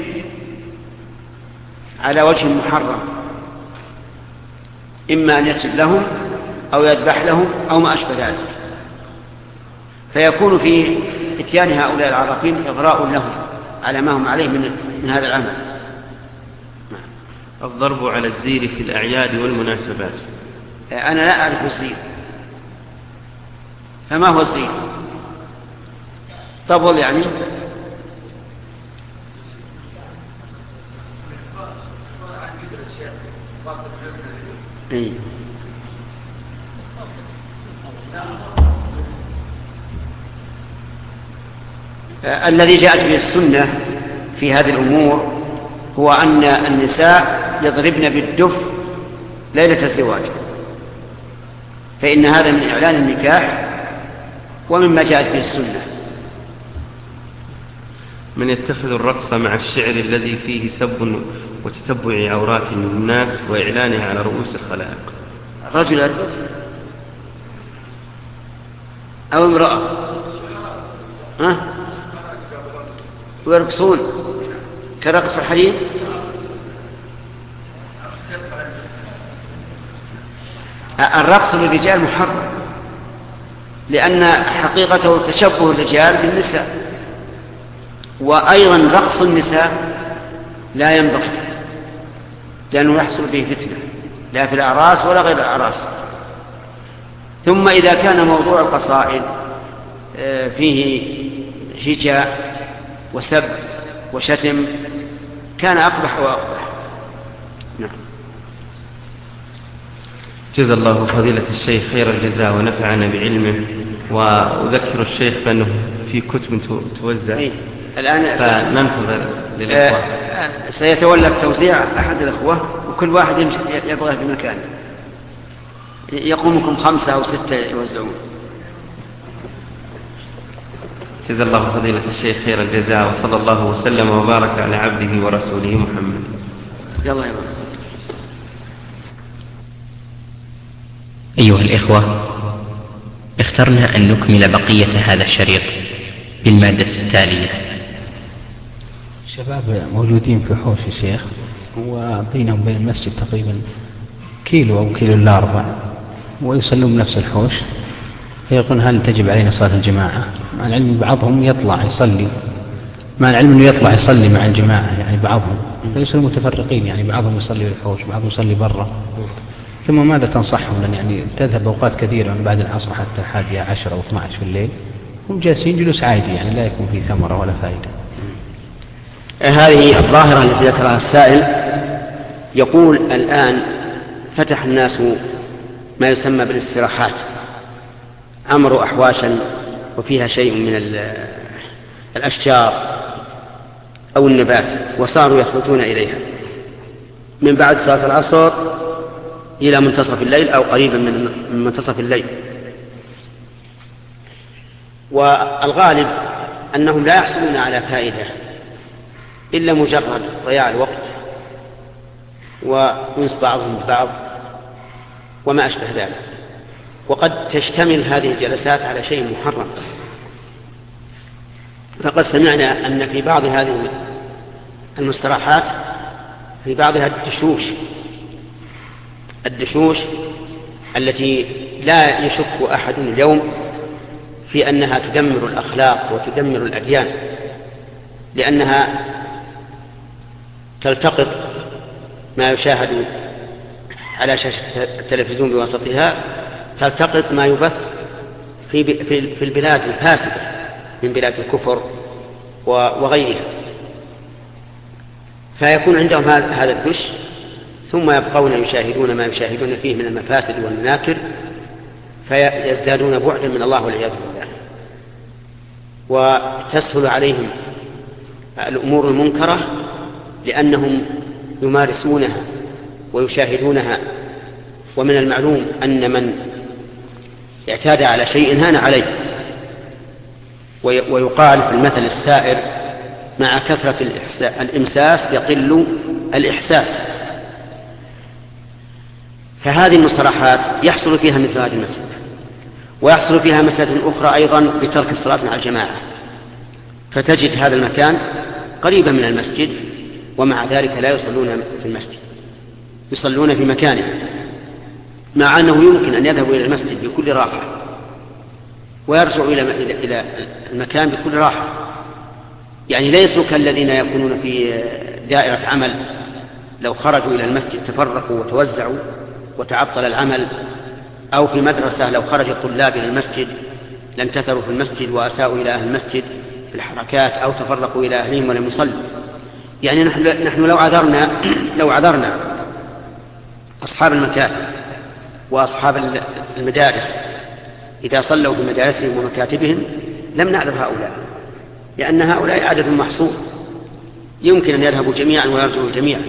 على وجه محرم؟ إما أن يسجد لهم أو يذبح لهم أو ما أشبه ذلك، فيكون في إتيان هؤلاء العرافين إغراء لهم على ما هم عليه من, من هذا العمل. الضرب على الزير في الأعياد والمناسبات. أنا لا أعرف الزير، فما هو الزير؟ طبل يعني؟ آه الذي جاءت به السنة في هذه الأمور هو أن النساء يضربن بالدف ليلة الزواج، فإن هذا من إعلان النكاح ومما جاءت به السنة. من يتخذ الرقص مع الشعر الذي فيه سب وتتبع عورات الناس وإعلانها على رؤوس الخلائق. رجل يرقص أو امرأة ها ويرقصون كرقص الحريم. الرقص للرجال محرم لأن حقيقته تشبه الرجال بالنساء، وأيضا رقص النساء لا ينبغي لأنه يحصل به فتنة لا في الأعراس ولا غير الأعراس. ثم إذا كان موضوع القصائد فيه هجاء وسب وشتم كان أقبح وأقبح. نعم. جزا الله فضيلة الشيخ خير الجزاء ونفعنا بعلمه. وأذكر الشيخ بأنه في كتب توزع إيه؟ الآن فننتظر للإخوة. آه سيتولى التوزيع أحد الأخوة وكل واحد يبغى في مكانه، يقومكم خمسة أو ستة يوزعون. جزا الله فضيلة الشيخ خير الجزاء وصلى الله وسلم وبارك على عبده ورسوله محمد. يلا يا بابا. أيها الإخوة، اخترنا أن نكمل بقية هذا الشريط بالمادة التالية. شباب موجودين في حوش الشيخ وبينهم بين المسجد تقريبا كيلو أو كيلو إلا أربع، ويصلون بنفس الحوش، فيقولون هل تجب علينا صلاة الجماعة؟ مع العلم بعضهم يطلع يصلي، مع العلم أنه يطلع يصلي مع الجماعة يعني بعضهم، فيصلوا متفرقين، يعني بعضهم يصلي في الحوش بعضهم يصلي برا. ثم ماذا تنصحهم؟ لأن يعني تذهب أوقات كثيرة من بعد العصر حتى الحادية عشر أو اثنى عشر في الليل، هم جالسين جلوس عادي يعني لا يكون فيه ثمرة ولا فائدة. هذه الظاهرة التي ذكرها السائل. يقول الآن فتح الناس ما يسمى بالاستراحات، عمروا أحواشا وفيها شيء من الأشجار أو النبات، وصاروا يخلطون إليها من بعد صلاة العصر إلى منتصف الليل أو قريبا من منتصف الليل. والغالب أنهم لا يحصلون على فائدة إلا مجرد ضياع الوقت وأنس بعضهم ببعض وما أشبه ذلك. وقد تشتمل هذه الجلسات على شيء محرم، فقد سمعنا أن في بعض هذه المستراحات في بعضها الدشوش الدشوش التي لا يشك أحد اليوم في أنها تدمر الأخلاق وتدمر الأديان، لأنها تلتقط ما يشاهد على شاشة التلفزيون بواسطها، تلتقط ما يبث في في البلاد الفاسدة من بلاد الكفر وغيرها، فيكون عندهم هذا الدش، ثم يبقون يشاهدون ما يشاهدون فيه من المفاسد والمناكر، فيزدادون بعدا من الله والعياذ بالله، وتسهل عليهم الأمور المنكرة لأنهم يمارسونها ويشاهدونها. ومن المعلوم أن من اعتاد على شيء هان عليه، ويقال في المثل السائر مع كثرة الإمساس يقل الإحساس. فهذه المصطلحات يحصل فيها مثل هذه المسألة، ويحصل فيها مسألة أخرى أيضا بترك الصلاة مع الجماعة، فتجد هذا المكان قريبا من المسجد ومع ذلك لا يصلون في المسجد، يصلون في مكانه، مع أنه يمكن أن يذهبوا إلى المسجد بكل راحة ويرجعوا إلى المكان بكل راحة. يعني ليسوا كالذين يكونون في دائرة عمل لو خرجوا إلى المسجد تفرقوا وتوزعوا وتعطل العمل، أو في مدرسة لو خرج الطلاب إلى المسجد لانتثروا في المسجد وأساءوا إلى أهل المسجد في الحركات أو تفرقوا إلى أهلهم ولم يصلوا. يعني نحن, نحن لو عذرنا لو عذرنا أصحاب المكاتب وأصحاب المدارس إذا صلوا في مدارسهم ومكاتبهم لم نعذر هؤلاء، لأن هؤلاء عدد محصور يمكن أن يذهبوا جميعا ويرجعوا جميعا،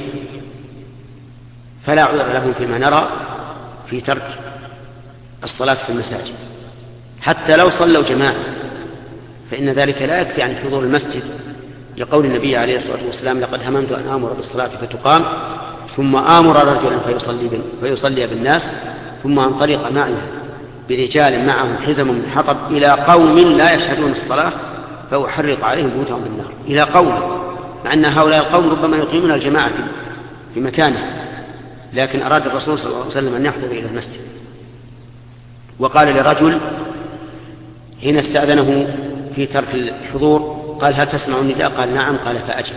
فلا عذر لهم فيما نرى في ترك الصلاة في المساجد حتى لو صلوا جماعة، فإن ذلك لا يكفي عن حضور المسجد، لقول النبي عليه الصلاة والسلام: لقد هممت أن آمر بالصلاة فتقام ثم آمر رجلا فيصلي, فيصلي بالناس ثم انطلق معي برجال معهم حزم من حطب إلى قوم لا يشهدون الصلاة فأحرق عليهم بيوتهم بالنار. إلى قوم، مع أن هؤلاء القوم ربما يقيمون الجماعة في مكانه، لكن أراد الرسول صلى الله عليه وسلم أن يحضر إلى المسجد. وقال لرجل حين استأذنه في ترك الحضور قال: هل تسمع النداء؟ قال: نعم. قال: فأجب.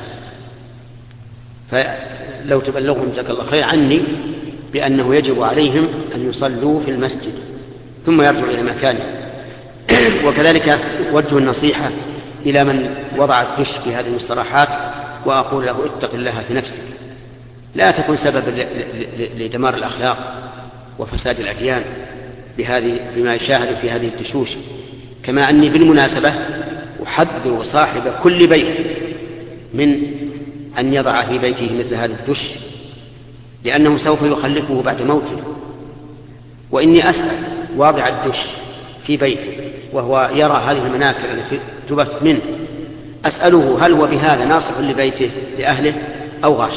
فلو تبلغهم جزاك الله خير عني بأنه يجب عليهم أن يصلوا في المسجد ثم يرجعوا إلى مكانه. وكذلك وجه النصيحة إلى من وضع الدش في هذه المصطلحات، وأقول له: اتق الله في نفسك، لا تكن سبب لدمار الأخلاق وفساد الأديان بهذه بما يشاهد في هذه الدشوش. كما أني بالمناسبة أحذر صاحب كل بيت من أن يضع في بيته مثل هذا الدش، لأنه سوف يخلفه بعد موته. وإني أسأل واضع الدش في بيته وهو يرى هذه المناكر التي تبث منه، أسأله: هل هو بهذا ناصح لبيته لأهله أو غاش؟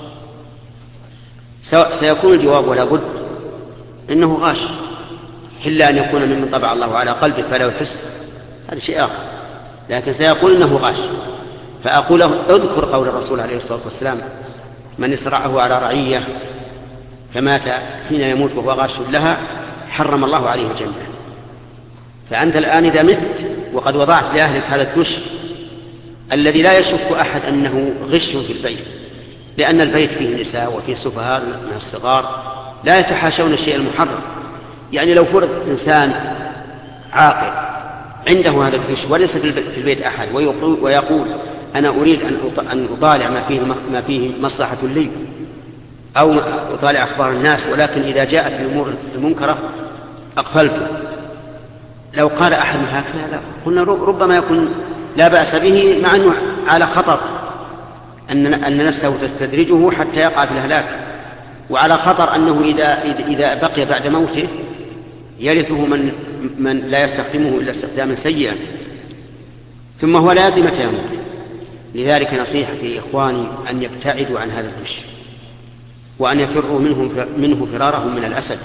سيكون الجواب ولا بد إنه غاش، إلا أن يكون ممن طبع الله على قلبه فلا يحس، هذا شيء آخر، لكن سيقول إنه غاش. فأقول له: اذكر قول الرسول عليه الصلاة والسلام: من إسرعه على رعية فمات حين يموت وهو غاش لها حرم الله عليه الجنة. فأنت الآن إذا مت وقد وضعت لأهلك هذا الدش الذي لا يشك أحد أنه غش في البيت، لأن البيت فيه نساء وفيه سفهاء من الصغار لا يتحاشون الشيء المحرم. يعني لو فرض إنسان عاقل عنده هذا الدش وليس في البيت أحد ويقول: أنا أريد أن أطالع ما فيه, ما فيه مصلحة لي أو أطالع أخبار الناس، ولكن إذا جاءت الأمور المنكرة أقفلته، لو قال أحد هكذا لا، قلنا ربما يكون لا بأس به، مع أنه على خطر أن أن نفسه تستدرجه حتى يقع في الهلاك، وعلى خطر أنه إذا إذا بقي بعد موته يرثه من من لا يستخدمه إلا استخداما سيئا، ثم هو لا يدري متى يموت. لذلك نصيحتي إخواني أن يبتعدوا عن هذا الدش، وأن يفروا منه منه فرارهم من الأسد.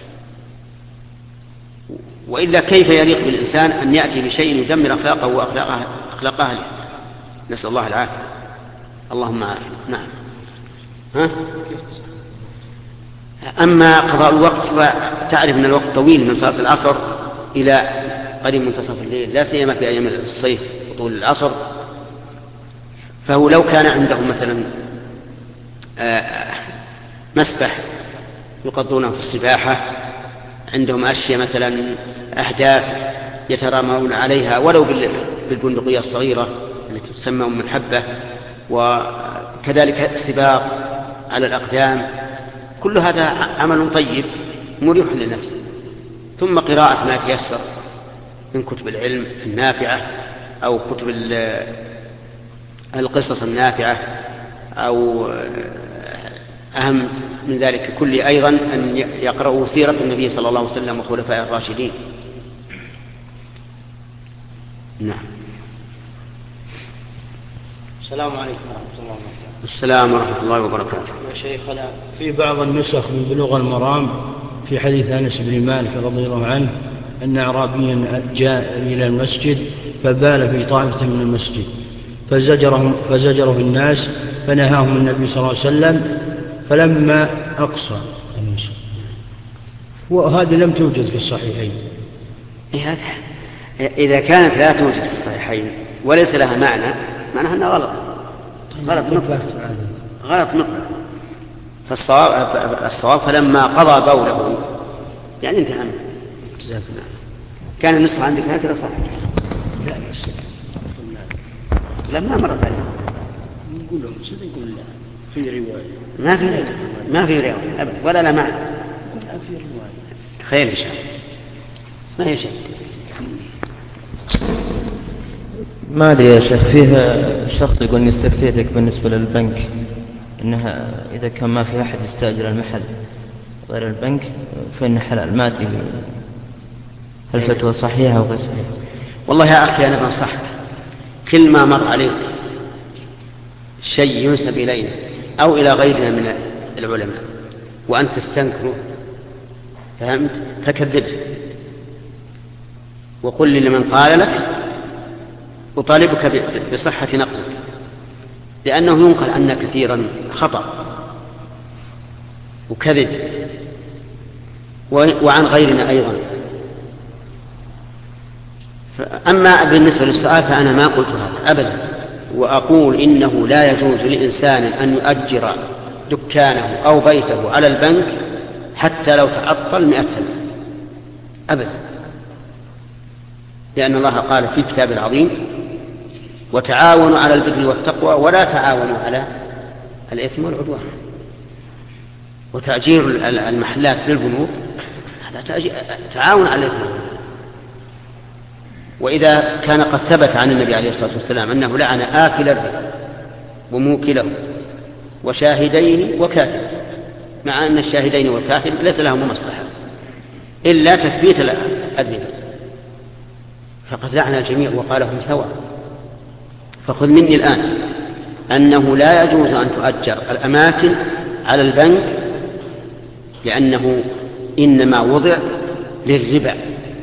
وإلا كيف يليق بالإنسان أن يأتي بشيء يدمر أخلاقه وأخلاق أهله؟ نسأل الله العافية. اللهم عافية. نعم. ها؟ أما قضاء الوقت، فتعرف أن الوقت طويل من صلاة العصر إلى قريب منتصف الليل، لا سيما في أيام الصيف وطول العصر. فهو لو كان عندهم مثلا مسبح يقضونه في السباحة، عندهم أشياء مثلا أحداث يترامون عليها ولو بالبندقية الصغيرة التي تسمى أم الحبة، وكذلك السباق على الأقدام، كل هذا عمل طيب مريح للنفس. ثم قراءة ما تيسر من كتب العلم النافعة أو كتب القصص النافعة، أو أهم من ذلك كله أيضا أن يقرأوا سيرة النبي صلى الله عليه وسلم وخلفائه الراشدين. نعم. السلام عليكم ورحمة الله وبركاته. السلام ورحمة الله وبركاته. يا شيخنا، في بعض النسخ من بلوغ المرام في حديث أنس بن مالك رضي الله عنه أن أعرابيا جاء إلى المسجد فبال في طائفة من المسجد فزجره, فزجره الناس فنهاهم النبي صلى الله عليه وسلم فلما أقصى. وهذه لم توجد في الصحيحين. إذا كانت لا توجد في الصحيحين وليس لها معنى، معناها أنها غلط غلط نقل غلط نقل فالصواب الصواب فلما قضى بوله يعني انتهى منه. كان النسخة عندك هكذا صح؟ لا لا ما مرت عليه. نقول لهم سيدي يقول لا في رواية ما في ما في رواية أبدا ولا لا معنى. في رواية خير إن شاء الله ما هي شيء. ما أدري يا شيخ، فيه شخص يقول استفتيتك بالنسبة للبنك إنها إذا كان ما في أحد يستأجر المحل غير البنك فإن حلال، ما أدري هل فتوى صحيحة أو غير صحيحة؟ والله يا أخي أنا بنصحك، كل ما مر عليك شيء ينسب إلينا أو إلى غيرنا من العلماء وأنت تستنكره، فهمت؟ فكذبه وقل لمن قال لك أطالبك بصحة نقلك، لأنه ينقل عنا كثيرا خطأ وكذب وعن غيرنا أيضا. أما بالنسبة للسؤال فأنا ما قلت هذا أبدا، وأقول إنه لا يجوز لإنسان أن يؤجر دكانه أو بيته على البنك حتى لو تعطل مئة سنة أبدا، لأن الله قال في كتاب العظيم وتعاونوا على البر والتقوى ولا تعاونوا على الإثم والعدوان. وتأجير المحلات للبنوك هذا تعاون على الإثم والعدوان. وإذا كان قد ثبت عن النبي عليه الصلاة والسلام أنه لعن آكل الربا وموكله وشاهديه وكاتب، مع أن الشاهدين والكاتب ليس لهم مصلحة إلا تثبيت الأذنب، فقد لعن الجميع وقالهم سواء. فخذ مني الآن أنه لا يجوز أن تؤجر الأماكن على البنك، لأنه إنما وضع للربا،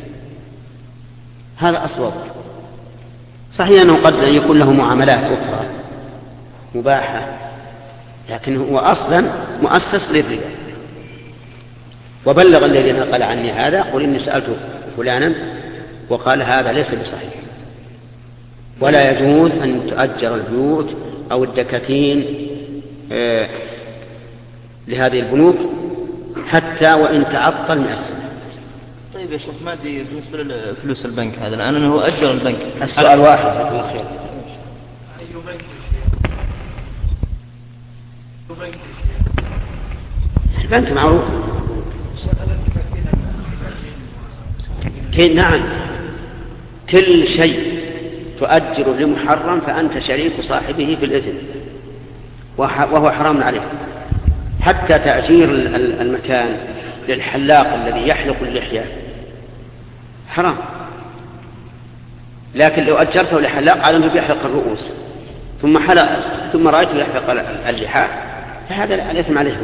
هذا أصوب. صحيح أنه قد يكون له معاملات أخرى مباحة، لكن هو أصلا مؤسس للربا. وبلغ الذي نقل عني هذا قل إني سألت فلانا وقال هذا ليس بصحيح، ولا يجوز أن تؤجر البيوت أو الدكاكين آه لهذه البنوك حتى وإن تعطل مئة سنة. طيب يا شيخ، ما أدري بالنسبة لفلوس البنك هذا الآن أنه أجر البنك. السؤال واحد جزاك الله خير. البنك معروف. نعم، كل شيء تؤجر لمحرم فأنت شريك صاحبه في الإثم وهو حرام عليه. حتى تأجير المكان للحلاق الذي يحلق اللحية حرام، لكن لو أجرته لحلاق على أنه يحلق الرؤوس ثم حلق ثم رأيته يحلق اللحى فهذا الإثم عليه.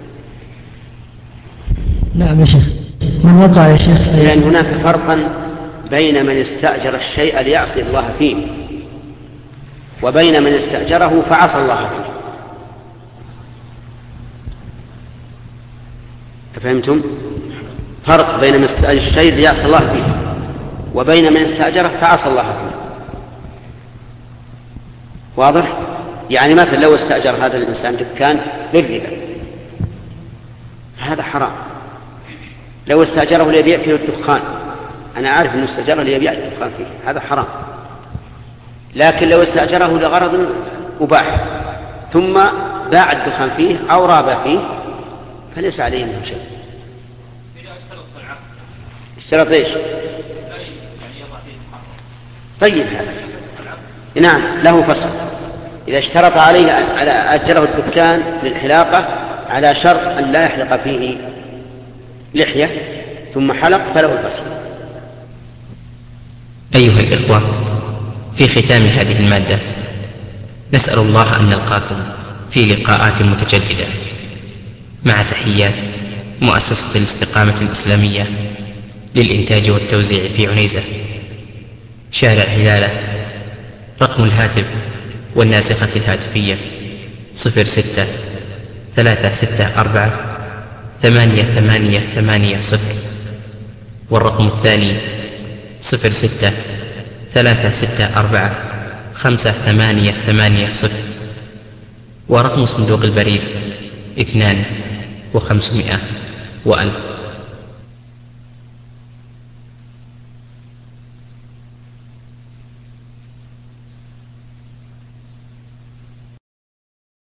نعم يا شيخ. من وقع يا شيخ؟ لأن هناك فرقا بين من استأجر الشيء ليعصي الله فيه وبين من استأجره فعصى الله فيه. فهمتم؟ فرق بين من استأجر الشيء ليعصي الله فيه وبين من استأجره فعصى الله فيه. واضح؟ يعني مثلا لو استأجر هذا الإنسان دكان للربا هذا حرام. لو استأجره ليبيع فيه الدخان، أنا عارف أنه استأجره ليبيع الدخان فيه، هذا حرام. لكن لو استأجره لغرض مباح ثم باع الدخان فيه أو رابع فيه فليس عليه منه شيء. اشترط ايش؟ طيب هذا نعم له فصل. إذا اشترط عليه على أجره الدكان للحلاقة على شرط أن لا يحلق فيه لحية ثم حلق فله الفصل. أيها الإخوة، في ختام هذه المادة نسأل الله أن نلقاكم في لقاءات متجددة مع تحيات مؤسسة الاستقامة الإسلامية للإنتاج والتوزيع في عنيزة، شارع هلالة. رقم الهاتف والناسخة الهاتفية صفر ستة ثلاثة ستة أربعة ثمانية ثمانية ثمانية صفر، والرقم الثاني صفر ستة ثلاثة ستة أربعة خمسة ثمانية ثمانية صفر، ورقم صندوق البريد اثنان وخمسمائة وألف.